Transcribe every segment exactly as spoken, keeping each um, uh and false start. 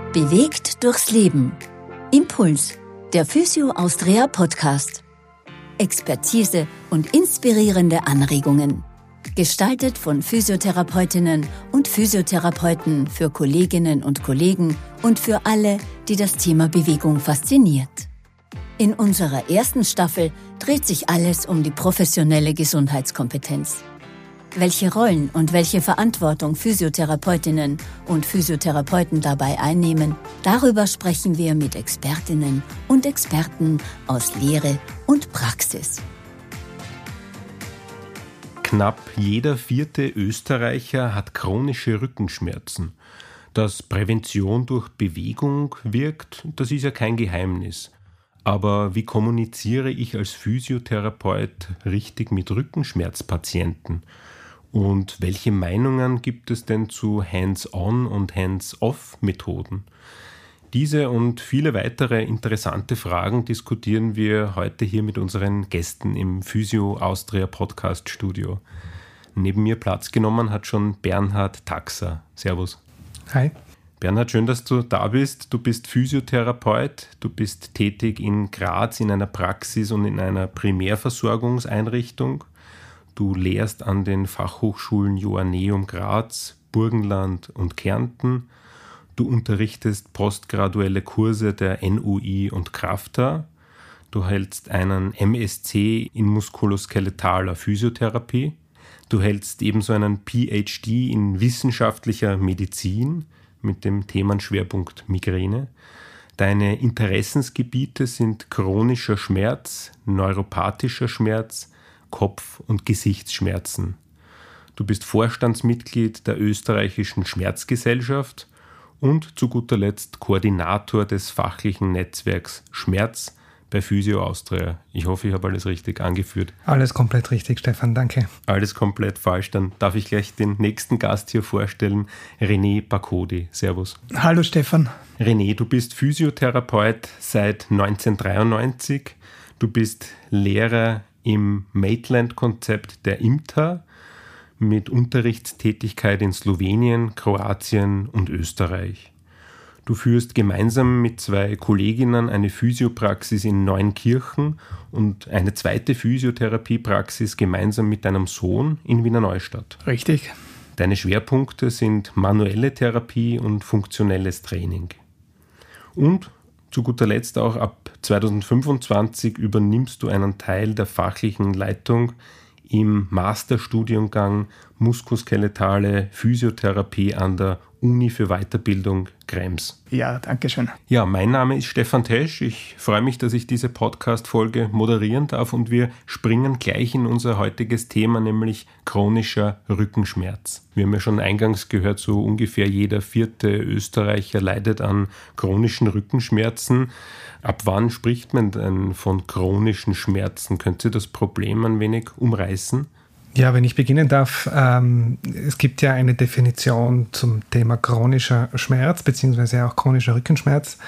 Bewegt durchs Leben. Impuls, der Physio Austria Podcast. Expertise und inspirierende Anregungen. Gestaltet von Physiotherapeutinnen und Physiotherapeuten für Kolleginnen und Kollegen und für alle, die das Thema Bewegung fasziniert. In unserer ersten Staffel dreht sich alles um die professionelle Gesundheitskompetenz. Welche Rollen und welche Verantwortung Physiotherapeutinnen und Physiotherapeuten dabei einnehmen, darüber sprechen wir mit Expertinnen und Experten aus Lehre und Praxis. Knapp jeder vierte Österreicher hat chronische Rückenschmerzen. Dass Prävention durch Bewegung wirkt, das ist ja kein Geheimnis. Aber wie kommuniziere ich als Physiotherapeut richtig mit Rückenschmerzpatienten? Und welche Meinungen gibt es denn zu Hands-on- und Hands-off-Methoden? Diese und viele weitere interessante Fragen diskutieren wir heute hier mit unseren Gästen im Physio Austria Podcast Studio. Neben mir Platz genommen hat schon Bernhard Taxer. Servus. Hi. Bernhard, schön, dass du da bist. Du bist Physiotherapeut, du bist tätig in Graz in einer Praxis und in einer Primärversorgungseinrichtung. Du lehrst an den Fachhochschulen Joanneum Graz, Burgenland und Kärnten. Du unterrichtest postgraduelle Kurse der N U I und KRAFTA. Du hältst einen M S C in muskuloskeletaler Physiotherapie. Du hältst ebenso einen P H D in wissenschaftlicher Medizin mit dem Themenschwerpunkt Migräne. Deine Interessensgebiete sind chronischer Schmerz, neuropathischer Schmerz, Kopf- und Gesichtsschmerzen. Du bist Vorstandsmitglied der Österreichischen Schmerzgesellschaft und zu guter Letzt Koordinator des fachlichen Netzwerks Schmerz bei Physio Austria. Ich hoffe, ich habe alles richtig angeführt. Alles komplett richtig, Stefan, danke. Alles komplett falsch. Dann darf ich gleich den nächsten Gast hier vorstellen, René Bakodi. Servus. Hallo Stefan. René, du bist Physiotherapeut seit neunzehnhundertdreiundneunzig. Du bist Lehrer im Maitland-Konzept der I M T A mit Unterrichtstätigkeit in Slowenien, Kroatien und Österreich. Du führst gemeinsam mit zwei Kolleginnen eine Physiopraxis in Neunkirchen und eine zweite Physiotherapiepraxis gemeinsam mit deinem Sohn in Wiener Neustadt. Richtig. Deine Schwerpunkte sind manuelle Therapie und funktionelles Training. Und zu guter Letzt auch ab zweitausendfünfundzwanzig übernimmst du einen Teil der fachlichen Leitung im Masterstudiengang Muskuloskeletale Physiotherapie an der Uni für Weiterbildung Krems. Ja, danke schön. Ja, mein Name ist Stefan Tesch. Ich freue mich, dass ich diese Podcast-Folge moderieren darf und wir springen gleich in unser heutiges Thema, nämlich chronischer Rückenschmerz. Wir haben ja schon eingangs gehört, so ungefähr jeder vierte Österreicher leidet an chronischen Rückenschmerzen. Ab wann spricht man denn von chronischen Schmerzen? Könnt ihr das Problem ein wenig umreißen? Ja, wenn ich beginnen darf, ähm, es gibt ja eine Definition zum Thema chronischer Schmerz, beziehungsweise auch chronischer Rückenschmerz.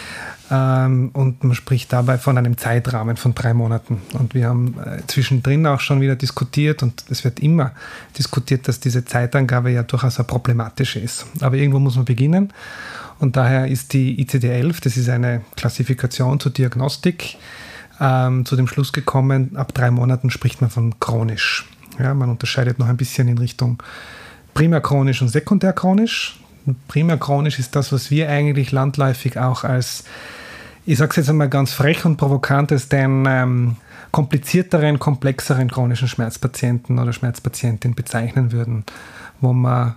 Ähm, und man spricht dabei von einem Zeitrahmen von drei Monaten. Und wir haben äh, zwischendrin auch schon wieder diskutiert, und es wird immer diskutiert, dass diese Zeitangabe ja durchaus eine problematische ist. Aber irgendwo muss man beginnen. Und daher ist die I C D elf, das ist eine Klassifikation zur Diagnostik, ähm, zu dem Schluss gekommen, ab drei Monaten spricht man von chronisch. Ja, man unterscheidet noch ein bisschen in Richtung primärchronisch und sekundärchronisch. Primärchronisch ist das, was wir eigentlich landläufig auch als, ich sage es jetzt einmal ganz frech und provokant, als den ähm, komplizierteren, komplexeren chronischen Schmerzpatienten oder Schmerzpatientin bezeichnen würden, wo man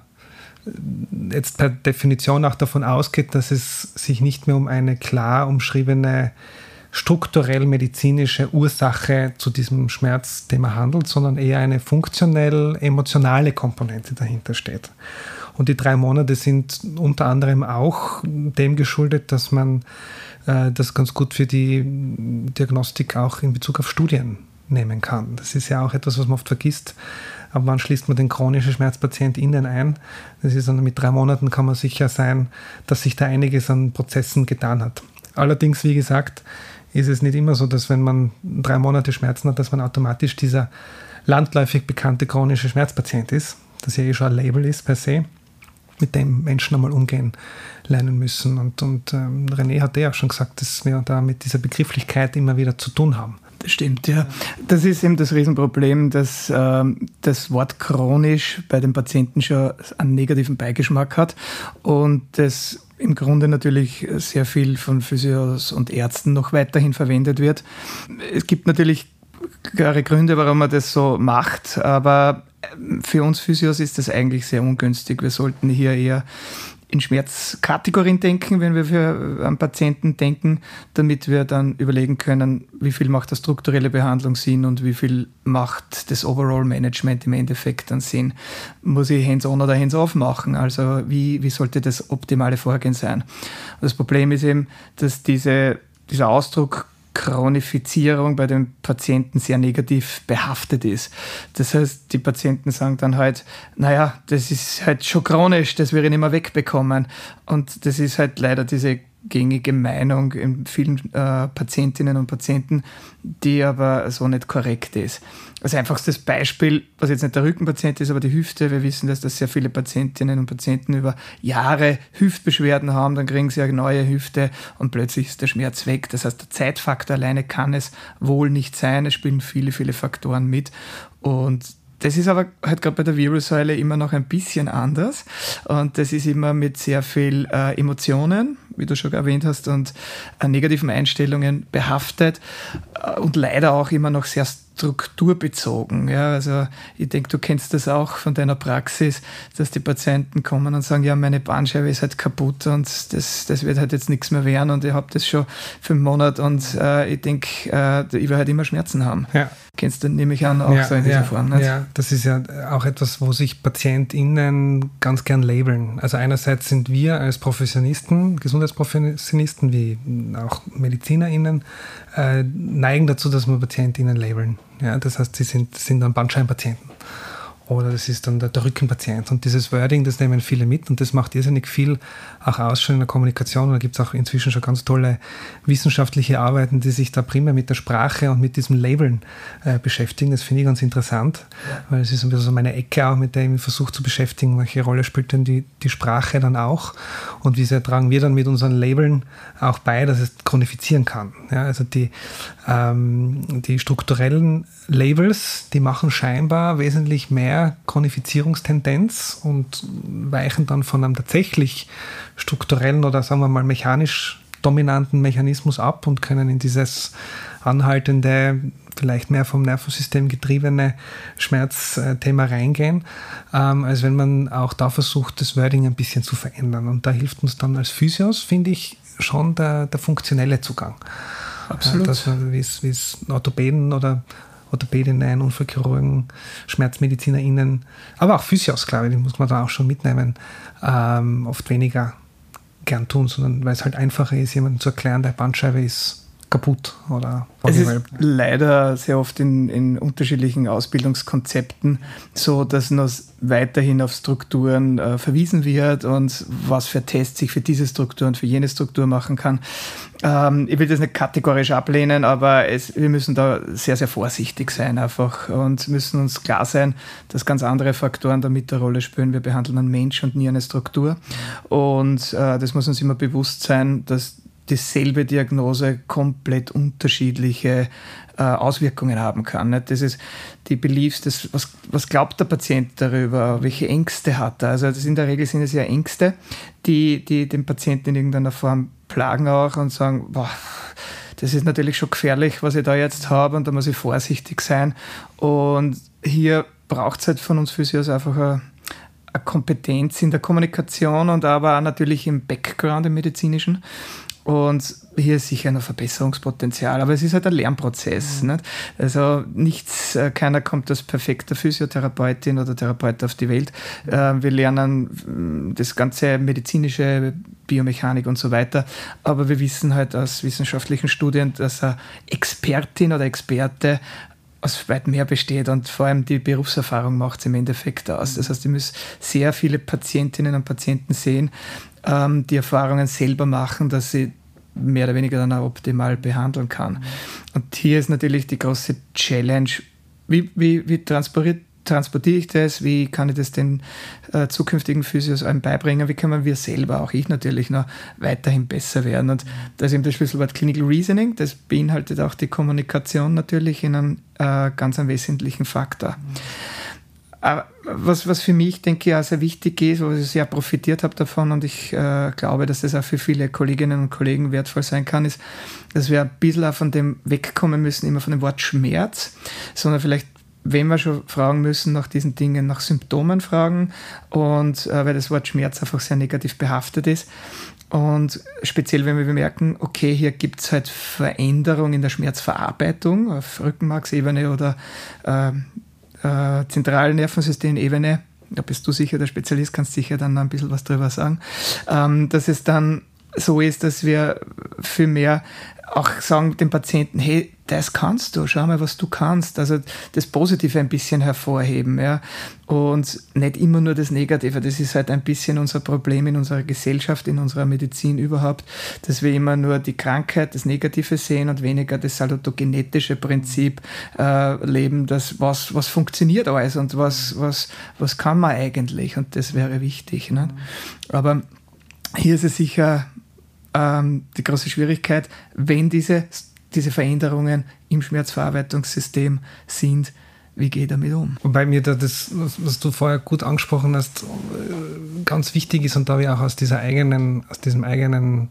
jetzt per Definition auch davon ausgeht, dass es sich nicht mehr um eine klar umschriebene strukturell medizinische Ursache zu diesem Schmerzthema handelt, sondern eher eine funktionell-emotionale Komponente dahinter steht. Und die drei Monate sind unter anderem auch dem geschuldet, dass man äh, das ganz gut für die Diagnostik auch in Bezug auf Studien nehmen kann. Das ist ja auch etwas, was man oft vergisst. Ab wann schließt man den chronischen SchmerzpatientInnen ein? Das ist dann mit drei Monaten kann man sicher sein, dass sich da einiges an Prozessen getan hat. Allerdings, wie gesagt, ist es nicht immer so, dass wenn man drei Monate Schmerzen hat, dass man automatisch dieser landläufig bekannte chronische Schmerzpatient ist, das ja eh schon ein Label ist per se. mit dem Menschen einmal umgehen lernen müssen. Und, und ähm, René hat ja auch schon gesagt, dass wir da mit dieser Begrifflichkeit immer wieder zu tun haben. Das stimmt, ja. Das ist eben das Riesenproblem, dass ähm, das Wort chronisch bei den Patienten schon einen negativen Beigeschmack hat und das im Grunde natürlich sehr viel von Physios und Ärzten noch weiterhin verwendet wird. Es gibt natürlich klare Gründe, warum man das so macht, aber für uns Physios ist das eigentlich sehr ungünstig. Wir sollten hier eher in Schmerzkategorien denken, wenn wir für einen Patienten denken, damit wir dann überlegen können, wie viel macht eine strukturelle Behandlung Sinn und wie viel macht das Overall-Management im Endeffekt dann Sinn. Muss ich hands-on oder hands-off machen? Also wie, wie sollte das optimale Vorgehen sein? Und das Problem ist eben, dass diese, dieser Ausdruck Chronifizierung bei den Patienten sehr negativ behaftet ist. Das heißt, die Patienten sagen dann halt, naja, das ist halt schon chronisch, das wir nicht mehr wegbekommen. Und das ist halt leider diese gängige Meinung in vielen äh, Patientinnen und Patienten, die aber so nicht korrekt ist. Das einfachste Beispiel, was jetzt nicht der Rückenpatient ist, aber die Hüfte. Wir wissen, dass das sehr viele Patientinnen und Patienten über Jahre Hüftbeschwerden haben, dann kriegen sie eine neue Hüfte und plötzlich ist der Schmerz weg. Das heißt, der Zeitfaktor alleine kann es wohl nicht sein. Es spielen viele, viele Faktoren mit und das ist aber halt gerade bei der Wirbelsäule immer noch ein bisschen anders und das ist immer mit sehr viel äh, Emotionen, wie du schon erwähnt hast, und äh, negativen Einstellungen behaftet äh, und leider auch immer noch sehr strukturbezogen. Ja, also ich denke, du kennst das auch von deiner Praxis, dass die Patienten kommen und sagen, ja, meine Bandscheibe ist halt kaputt und das, das wird halt jetzt nichts mehr werden und ich habe das schon fünf Monate und äh, ich denke, äh, ich werde halt immer Schmerzen haben. Ja. Kennst du, nehme ich an, auch ja, so in dieser ja, Form. Nicht? Ja, das ist ja auch etwas, wo sich PatientInnen ganz gern labeln. Also einerseits sind wir als Professionisten, Gesundheitsprofessionisten wie auch MedizinerInnen, äh, neigen dazu, dass wir PatientInnen labeln. Ja, das heißt, sie sind, sind dann Bandscheibenpatienten. Oder das ist dann der, der Rückenpatient. Und dieses Wording, das nehmen viele mit und das macht irrsinnig viel auch aus schon in der Kommunikation. Und da gibt es auch inzwischen schon ganz tolle wissenschaftliche Arbeiten, die sich da primär mit der Sprache und mit diesem Labeln äh, beschäftigen. Das finde ich ganz interessant, ja. Weil es ist ein bisschen so meine Ecke auch, mit der ich mich versuche zu beschäftigen. Welche Rolle spielt denn die, die Sprache dann auch? Und wie sehr tragen wir dann mit unseren Labeln auch bei, dass es chronifizieren kann? Ja, also die, ähm, die strukturellen Labels, die machen scheinbar wesentlich mehr Chronifizierungstendenz und weichen dann von einem tatsächlich strukturellen oder sagen wir mal mechanisch dominanten Mechanismus ab und können in dieses anhaltende, vielleicht mehr vom Nervensystem getriebene Schmerzthema reingehen, ähm, als wenn man auch da versucht, das Wording ein bisschen zu verändern. Und da hilft uns dann als Physios, finde ich, schon der, der funktionelle Zugang. Absolut. Äh, dass man, wie es Orthopäden oder Orthopädinnen, Unfallchirurgen, SchmerzmedizinerInnen, aber auch Physios, glaube ich, die muss man da auch schon mitnehmen, ähm, oft weniger gern tun, sondern weil es halt einfacher ist, jemandem zu erklären, der Bandscheibe ist kaputt oder es ist leider sehr oft in, in unterschiedlichen Ausbildungskonzepten so, dass noch weiterhin auf Strukturen äh, verwiesen wird und was für Tests sich für diese Struktur und für jene Struktur machen kann. Ähm, ich will das nicht kategorisch ablehnen, aber es, wir müssen da sehr, sehr vorsichtig sein einfach und müssen uns klar sein, dass ganz andere Faktoren da mit der Rolle spielen. Wir behandeln einen Mensch und nie eine Struktur und äh, das muss uns immer bewusst sein, dass dieselbe Diagnose komplett unterschiedliche äh, Auswirkungen haben kann. Nicht? Das ist die Beliefs, das, was, was glaubt der Patient darüber, welche Ängste hat er. Also das in der Regel sind es ja Ängste, die, die den Patienten in irgendeiner Form plagen auch und sagen, boah, das ist natürlich schon gefährlich, was ich da jetzt habe und da muss ich vorsichtig sein. Und hier braucht es halt von uns Physios einfach eine eine Kompetenz in der Kommunikation und aber auch natürlich im Background, im medizinischen. Und hier ist sicher noch Verbesserungspotenzial, aber es ist halt ein Lernprozess. Mhm. Nicht? Also nichts, keiner kommt als perfekter Physiotherapeutin oder Therapeut auf die Welt. Wir lernen das ganze medizinische, Biomechanik und so weiter, aber wir wissen halt aus wissenschaftlichen Studien, dass eine Expertin oder Experte aus weit mehr besteht und vor allem die Berufserfahrung macht es im Endeffekt aus. Das heißt, ich muss sehr viele Patientinnen und Patienten sehen, ähm, die Erfahrungen selber machen, dass sie mehr oder weniger dann auch optimal behandeln kann. Und hier ist natürlich die große Challenge, wie, wie, wie transportiert transportiere ich das, wie kann ich das den äh, zukünftigen Physios einem beibringen, wie können wir selber, auch ich natürlich, noch weiterhin besser werden. Und das ist eben das Schlüsselwort Clinical Reasoning, das beinhaltet auch die Kommunikation natürlich in einem äh, ganz einen wesentlichen Faktor. Aber was, was für mich, denke ich, auch sehr wichtig ist, wo ich sehr profitiert habe davon und ich äh, glaube, dass das auch für viele Kolleginnen und Kollegen wertvoll sein kann, ist, dass wir ein bisschen auch von dem wegkommen müssen, immer von dem Wort Schmerz, sondern vielleicht, wenn wir schon fragen müssen, nach diesen Dingen, nach Symptomen fragen und äh, weil das Wort Schmerz einfach sehr negativ behaftet ist. Und speziell, wenn wir bemerken, okay, hier gibt es halt Veränderungen in der Schmerzverarbeitung auf Rückenmarksebene oder äh, äh, Zentralnervensystemebene, da bist du sicher der Spezialist, kannst sicher dann ein bisschen was drüber sagen, ähm, dass es dann so ist, dass wir viel mehr auch sagen dem Patienten, hey, das kannst du, schau mal, was du kannst. Also das Positive ein bisschen hervorheben, ja. Und nicht immer nur das Negative. Das ist halt ein bisschen unser Problem in unserer Gesellschaft, in unserer Medizin überhaupt, dass wir immer nur die Krankheit, das Negative sehen und weniger das salutogenetische Prinzip äh, leben, das was, was funktioniert alles und was, was, was kann man eigentlich. Und das wäre wichtig. Ne? Aber hier ist es sicher die große Schwierigkeit, wenn diese, diese Veränderungen im Schmerzverarbeitungssystem sind, wie gehe ich damit um? Wobei mir da das, was du vorher gut angesprochen hast, ganz wichtig ist und da habe ich auch aus dieser eigenen, aus diesem eigenen,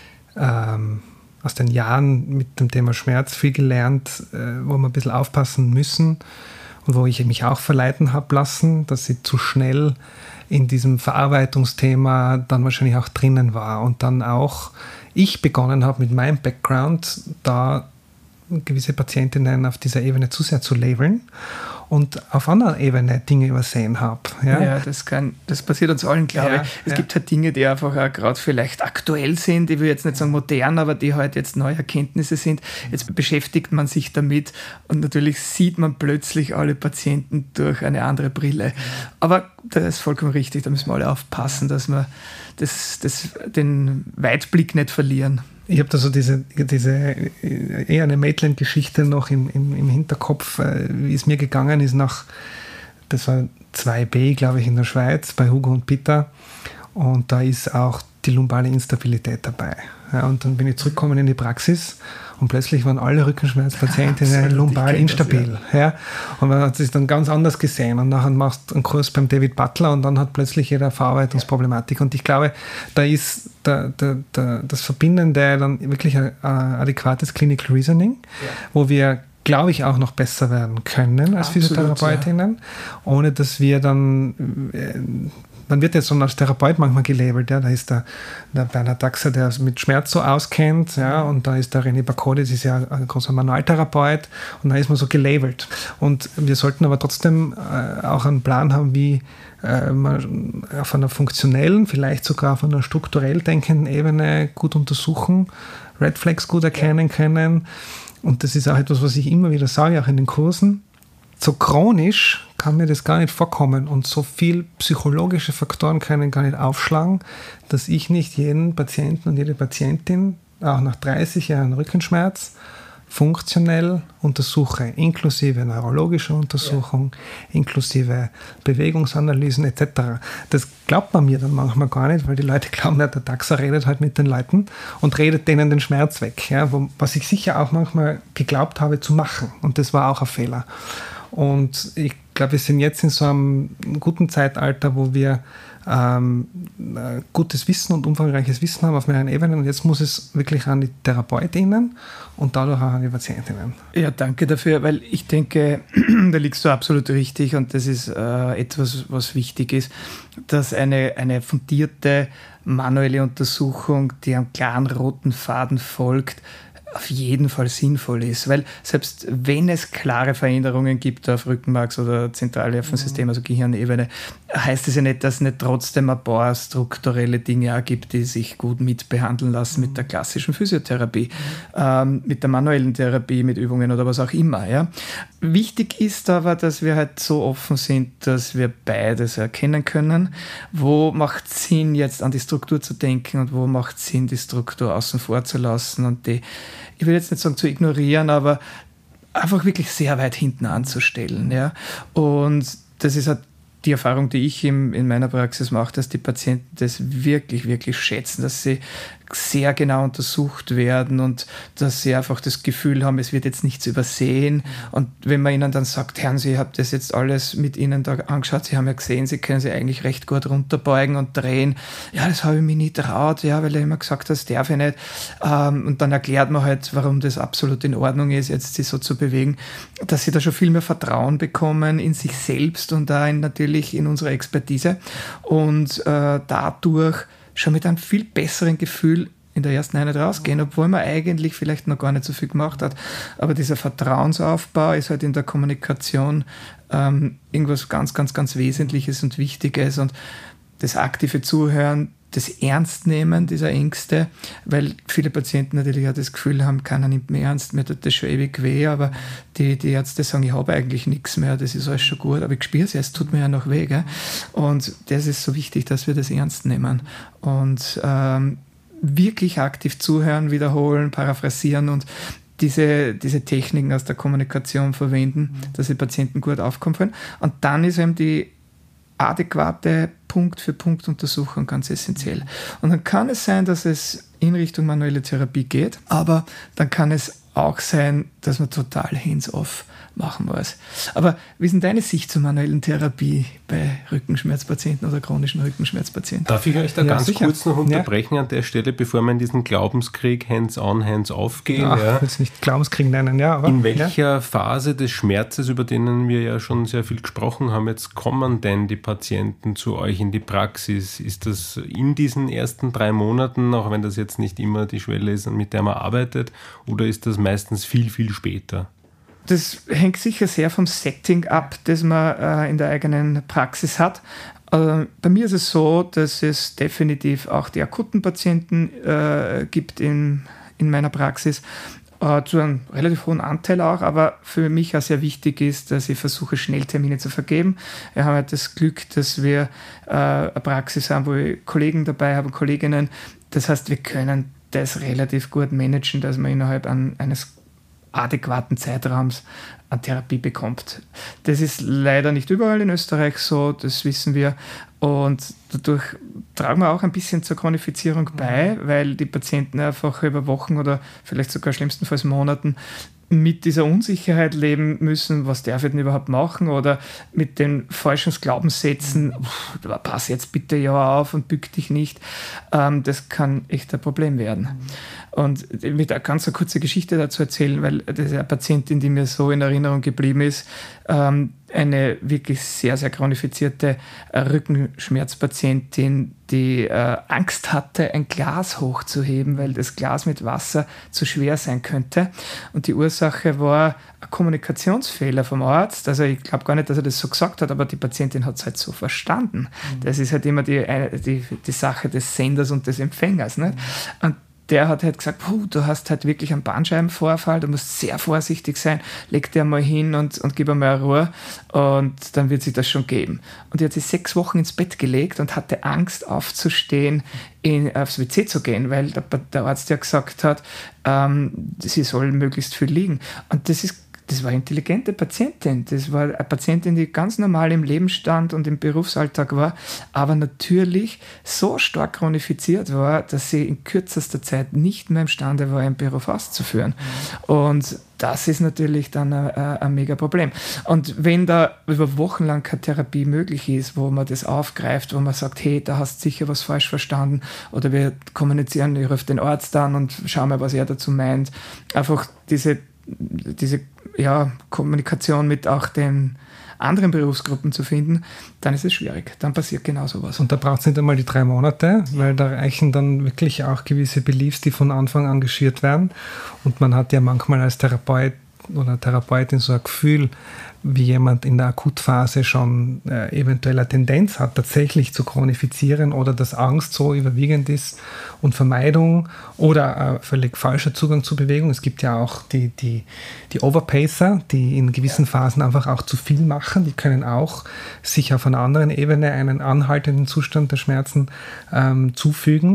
ähm, aus den Jahren mit dem Thema Schmerz viel gelernt, äh, wo wir ein bisschen aufpassen müssen und wo ich mich auch verleiten habe lassen, dass sie zu schnell in diesem Verarbeitungsthema dann wahrscheinlich auch drinnen war und dann auch ich begonnen habe mit meinem Background, da gewisse Patientinnen auf dieser Ebene zu sehr zu labeln und auf anderer Ebene Dinge übersehen habe. Ja, ja das, kann, das passiert uns allen, glaube ja, ich. Es ja. gibt halt Dinge, die einfach auch gerade vielleicht aktuell sind, ich will jetzt nicht sagen modern, aber die halt jetzt neue Erkenntnisse sind. Jetzt beschäftigt man sich damit und natürlich sieht man plötzlich alle Patienten durch eine andere Brille. Aber das ist vollkommen richtig, da müssen wir alle aufpassen, dass wir das, das, den Weitblick nicht verlieren. Ich habe da so diese, diese eher eine Maitland-Geschichte noch im, im, im Hinterkopf, wie es mir gegangen ist nach, das war zwei b, glaube ich, in der Schweiz, bei Hugo und Peter. Und da ist auch die lumbale Instabilität dabei. Ja, und dann bin ich zurückgekommen in die Praxis und plötzlich waren alle Rückenschmerzpatientinnen lumbal instabil. Das, ja. Ja, und man hat sich dann ganz anders gesehen. Und nachher machst du einen Kurs beim David Butler und dann hat plötzlich jeder Verarbeitungsproblematik. Und ich glaube, da ist der, der, der, das Verbindende dann wirklich ein, ein adäquates Clinical Reasoning, ja. wo wir glaube ich, auch noch besser werden können als Absolut, Physiotherapeutinnen, ja. ohne dass wir dann, äh, man wird jetzt so als Therapeut manchmal gelabelt, ja, da ist der, der Bernhard Daxer, der mit Schmerz so auskennt, ja, und da ist der René Bacodi, das ist ja ein großer Manualtherapeut, und da ist man so gelabelt. Und wir sollten aber trotzdem äh, auch einen Plan haben, wie äh, man auf einer funktionellen, vielleicht sogar auf einer strukturell denkenden Ebene gut untersuchen, Red Flags gut erkennen ja. können. Und das ist auch etwas, was ich immer wieder sage, auch in den Kursen. So chronisch kann mir das gar nicht vorkommen und so viel psychologische Faktoren können gar nicht aufschlagen, dass ich nicht jeden Patienten und jede Patientin, auch nach dreißig Jahren Rückenschmerz, funktionell untersuche, inklusive neurologischer Untersuchung, ja. inklusive Bewegungsanalysen et cetera. Das glaubt man mir dann manchmal gar nicht, weil die Leute glauben, ja, der Daxer redet halt mit den Leuten und redet denen den Schmerz weg, ja, wo, was ich sicher auch manchmal geglaubt habe zu machen, und das war auch ein Fehler. Und ich glaube, wir sind jetzt in so einem guten Zeitalter, wo wir ähm, gutes Wissen und umfangreiches Wissen haben auf mehreren Ebenen, und jetzt muss es wirklich an die Therapeutinnen und dadurch auch an die Patientinnen. Ja, danke dafür, weil ich denke, da liegst du absolut richtig, und das ist äh, etwas, was wichtig ist, dass eine, eine fundierte manuelle Untersuchung, die einem klaren roten Faden folgt, auf jeden Fall sinnvoll ist, weil selbst wenn es klare Veränderungen gibt auf Rückenmarks- oder Zentralnervensystem, also Gehirnebene, heißt es ja nicht, dass es nicht trotzdem ein paar strukturelle Dinge auch gibt, die sich gut mitbehandeln lassen mit der klassischen Physiotherapie, mhm. ähm, mit der manuellen Therapie, mit Übungen oder was auch immer. Ja. Wichtig ist aber, dass wir halt so offen sind, dass wir beides erkennen können. Wo macht es Sinn, jetzt an die Struktur zu denken, und wo macht es Sinn, die Struktur außen vor zu lassen und die, ich will jetzt nicht sagen zu ignorieren, aber einfach wirklich sehr weit hinten anzustellen. Ja. Und das ist halt die Erfahrung, die ich im, in meiner Praxis mache, dass die Patienten das wirklich, wirklich schätzen, dass sie sehr genau untersucht werden und dass sie einfach das Gefühl haben, es wird jetzt nichts übersehen. Und wenn man ihnen dann sagt, Herren, Sie, ich habe das jetzt alles mit Ihnen da angeschaut, Sie haben ja gesehen, Sie können sich eigentlich recht gut runterbeugen und drehen. Ja, das habe ich mir nie traut, ja, weil er immer gesagt hat, das darf ich nicht. Und dann erklärt man halt, warum das absolut in Ordnung ist, jetzt sich so zu bewegen, dass sie da schon viel mehr Vertrauen bekommen in sich selbst und da in, natürlich in unsere Expertise und äh, dadurch schon mit einem viel besseren Gefühl in der ersten Einheit rausgehen, obwohl man eigentlich vielleicht noch gar nicht so viel gemacht hat. Aber dieser Vertrauensaufbau ist halt in der Kommunikation ähm, irgendwas ganz, ganz, ganz Wesentliches und Wichtiges. Und das aktive Zuhören, das Ernstnehmen dieser Ängste, weil viele Patienten natürlich auch das Gefühl haben, keiner nimmt mich ernst, mir tut das schon ewig weh, aber die, die Ärzte sagen, ich habe eigentlich nichts mehr, das ist alles schon gut, aber ich spüre es ja, es tut mir ja noch weh. Gell? Und das ist so wichtig, dass wir das ernst nehmen und ähm, wirklich aktiv zuhören, wiederholen, paraphrasieren und diese, diese Techniken aus der Kommunikation verwenden, dass die Patienten gut aufkommen können. Und dann ist eben die adäquate Punkt-für-Punkt-Untersuchung ganz essentiell. Und dann kann es sein, dass es in Richtung manuelle Therapie geht, aber dann kann es auch sein, dass man total hands-off machen muss. Aber wie ist denn deine Sicht zur manuellen Therapie bei Rückenschmerzpatienten oder chronischen Rückenschmerzpatienten? Darf ich euch da ja, ganz sicher. kurz noch unterbrechen ja. an der Stelle, bevor wir in diesen Glaubenskrieg hands-on, hands-off gehen? Ach, ja. Ich will es nicht Glaubenskrieg nennen, ja. Aber, in welcher ja. Phase des Schmerzes, über den wir ja schon sehr viel gesprochen haben, jetzt kommen denn die Patienten zu euch in die Praxis? Ist das in diesen ersten drei Monaten, auch wenn das jetzt nicht immer die Schwelle ist, mit der man arbeitet, oder ist das meistens viel, viel später? Das hängt sicher sehr vom Setting ab, das man äh, in der eigenen Praxis hat. Äh, bei mir ist es so, dass es definitiv auch die akuten Patienten äh, gibt in, in meiner Praxis, äh, zu einem relativ hohen Anteil auch, aber für mich auch sehr wichtig ist, dass ich versuche, Schnelltermine zu vergeben. Wir haben halt das Glück, dass wir äh, eine Praxis haben, wo ich Kollegen dabei habe, Kolleginnen. Das heißt, wir können das relativ gut managen, dass man innerhalb an, eines adäquaten Zeitraums an Therapie bekommt. Das ist leider nicht überall in Österreich so, das wissen wir. Und dadurch tragen wir auch ein bisschen zur Chronifizierung bei, weil die Patienten einfach über Wochen oder vielleicht sogar schlimmstenfalls Monaten mit dieser Unsicherheit leben müssen, was darf ich denn überhaupt machen, oder mit den falschen Glaubenssätzen, pass jetzt bitte ja auf und bück dich nicht. Ähm, das kann echt ein Problem werden. Und ich will da ganz eine kurze Geschichte dazu erzählen, weil das ist eine Patientin, die mir so in Erinnerung geblieben ist, ähm, eine wirklich sehr, sehr chronifizierte äh, Rückenschmerzpatientin, die äh, Angst hatte, ein Glas hochzuheben, weil das Glas mit Wasser zu schwer sein könnte. Und die Ursache war ein Kommunikationsfehler vom Arzt. Also ich glaube gar nicht, dass er das so gesagt hat, aber die Patientin hat es halt so verstanden. Mhm. Das ist halt immer die, die, die Sache des Senders und des Empfängers. Nicht? Mhm. Und der hat halt gesagt, du hast halt wirklich einen Bandscheibenvorfall, du musst sehr vorsichtig sein, leg dir mal hin und, und gib ihm mal Ruhe und dann wird sich das schon geben. Und die hat sich sechs Wochen ins Bett gelegt und hatte Angst aufzustehen, in, aufs W C zu gehen, weil der, der Arzt ja gesagt hat, ähm, sie soll möglichst viel liegen. Und das ist Das war eine intelligente Patientin. Das war eine Patientin, die ganz normal im Leben stand und im Berufsalltag war, aber natürlich so stark chronifiziert war, dass sie in kürzester Zeit nicht mehr imstande war, einen Beruf auszuführen. Mhm. Und das ist natürlich dann ein, ein mega Problem. Und wenn da über Wochen lang keine Therapie möglich ist, wo man das aufgreift, wo man sagt, hey, da hast du sicher was falsch verstanden, oder wir kommunizieren, ich rufe den Arzt an und schauen mal, was er dazu meint. Einfach diese, diese ja, Kommunikation mit auch den anderen Berufsgruppen zu finden, dann ist es schwierig. Dann passiert genau sowas. Und da braucht es nicht einmal die drei Monate, weil da reichen dann wirklich auch gewisse Beliefs, die von Anfang an geschürt werden. Und man hat ja manchmal als Therapeut oder Therapeutin so ein Gefühl, wie jemand in der Akutphase schon äh, eventuell eine Tendenz hat, tatsächlich zu chronifizieren, oder dass Angst so überwiegend ist und Vermeidung oder äh, völlig falscher Zugang zur Bewegung. Es gibt ja auch die, die, die Overpacer, die in gewissen Phasen einfach auch zu viel machen. Die können auch sich auf einer anderen Ebene einen anhaltenden Zustand der Schmerzen ähm, zufügen.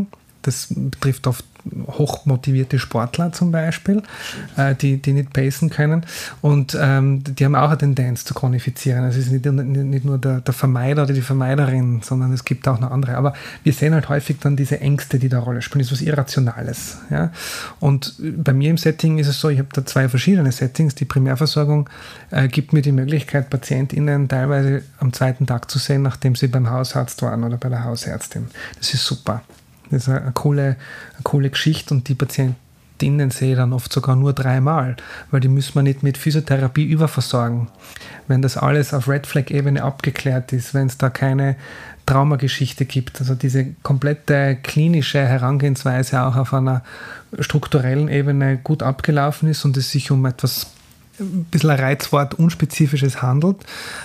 Das betrifft oft hochmotivierte Sportler zum Beispiel, äh, die, die nicht pacen können. Und ähm, die haben auch eine Tendenz zu chronifizieren. Also es ist nicht, nicht nur der, der Vermeider oder die Vermeiderin, sondern es gibt auch noch andere. Aber wir sehen halt häufig dann diese Ängste, die da eine Rolle spielen. Das ist was Irrationales. Ja? Und bei mir im Setting ist es so, ich habe da zwei verschiedene Settings. Die Primärversorgung äh, gibt mir die Möglichkeit, PatientInnen teilweise am zweiten Tag zu sehen, nachdem sie beim Hausarzt waren oder bei der Hausärztin. Das ist super. Das ist eine coole, eine coole Geschichte und die Patientinnen sehe ich dann oft sogar nur dreimal, weil die müssen wir nicht mit Physiotherapie überversorgen. Wenn das alles auf Red-Flag-Ebene abgeklärt ist, wenn es da keine Traumageschichte gibt, also diese komplette klinische Herangehensweise auch auf einer strukturellen Ebene gut abgelaufen ist und es sich um etwas ein bisschen ein Reizwort Unspezifisches handelt,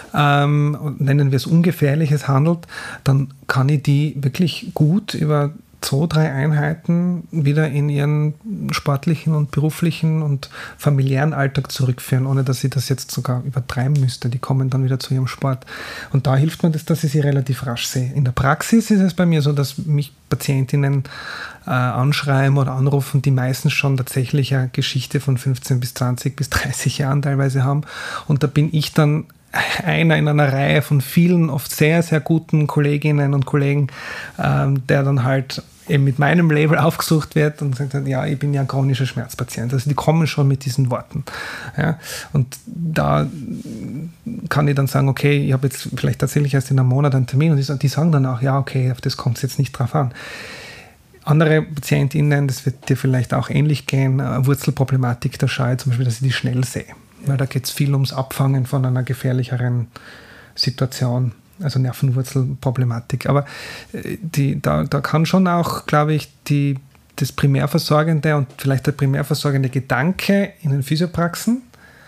ähm, nennen wir es Ungefährliches handelt, dann kann ich die wirklich gut über zwei, drei Einheiten wieder in ihren sportlichen und beruflichen und familiären Alltag zurückführen, ohne dass ich das jetzt sogar übertreiben müsste. Die kommen dann wieder zu ihrem Sport. Und da hilft mir das, dass ich sie relativ rasch sehe. In der Praxis ist es bei mir so, dass mich Patientinnen äh, anschreiben oder anrufen, die meistens schon tatsächlich eine Geschichte von fünfzehn bis zwanzig bis dreißig Jahren teilweise haben. Und da bin ich dann einer in einer Reihe von vielen, oft sehr, sehr guten Kolleginnen und Kollegen, ähm, der dann halt eben mit meinem Label aufgesucht wird und sagt, ja, ich bin ja ein chronischer Schmerzpatient. Also die kommen schon mit diesen Worten. Ja. Und da kann ich dann sagen, okay, ich habe jetzt vielleicht tatsächlich erst in einem Monat einen Termin und die sagen dann auch, ja, okay, auf das kommt es jetzt nicht drauf an. Andere PatientInnen, das wird dir vielleicht auch ähnlich gehen, Wurzelproblematik, da schaue ich zum Beispiel, dass ich die schnell sehe. Weil da geht es viel ums Abfangen von einer gefährlicheren Situation, also Nervenwurzelproblematik. Aber die, da, da kann schon auch, glaube ich, die, das primärversorgende und vielleicht der primärversorgende Gedanke in den Physiopraxen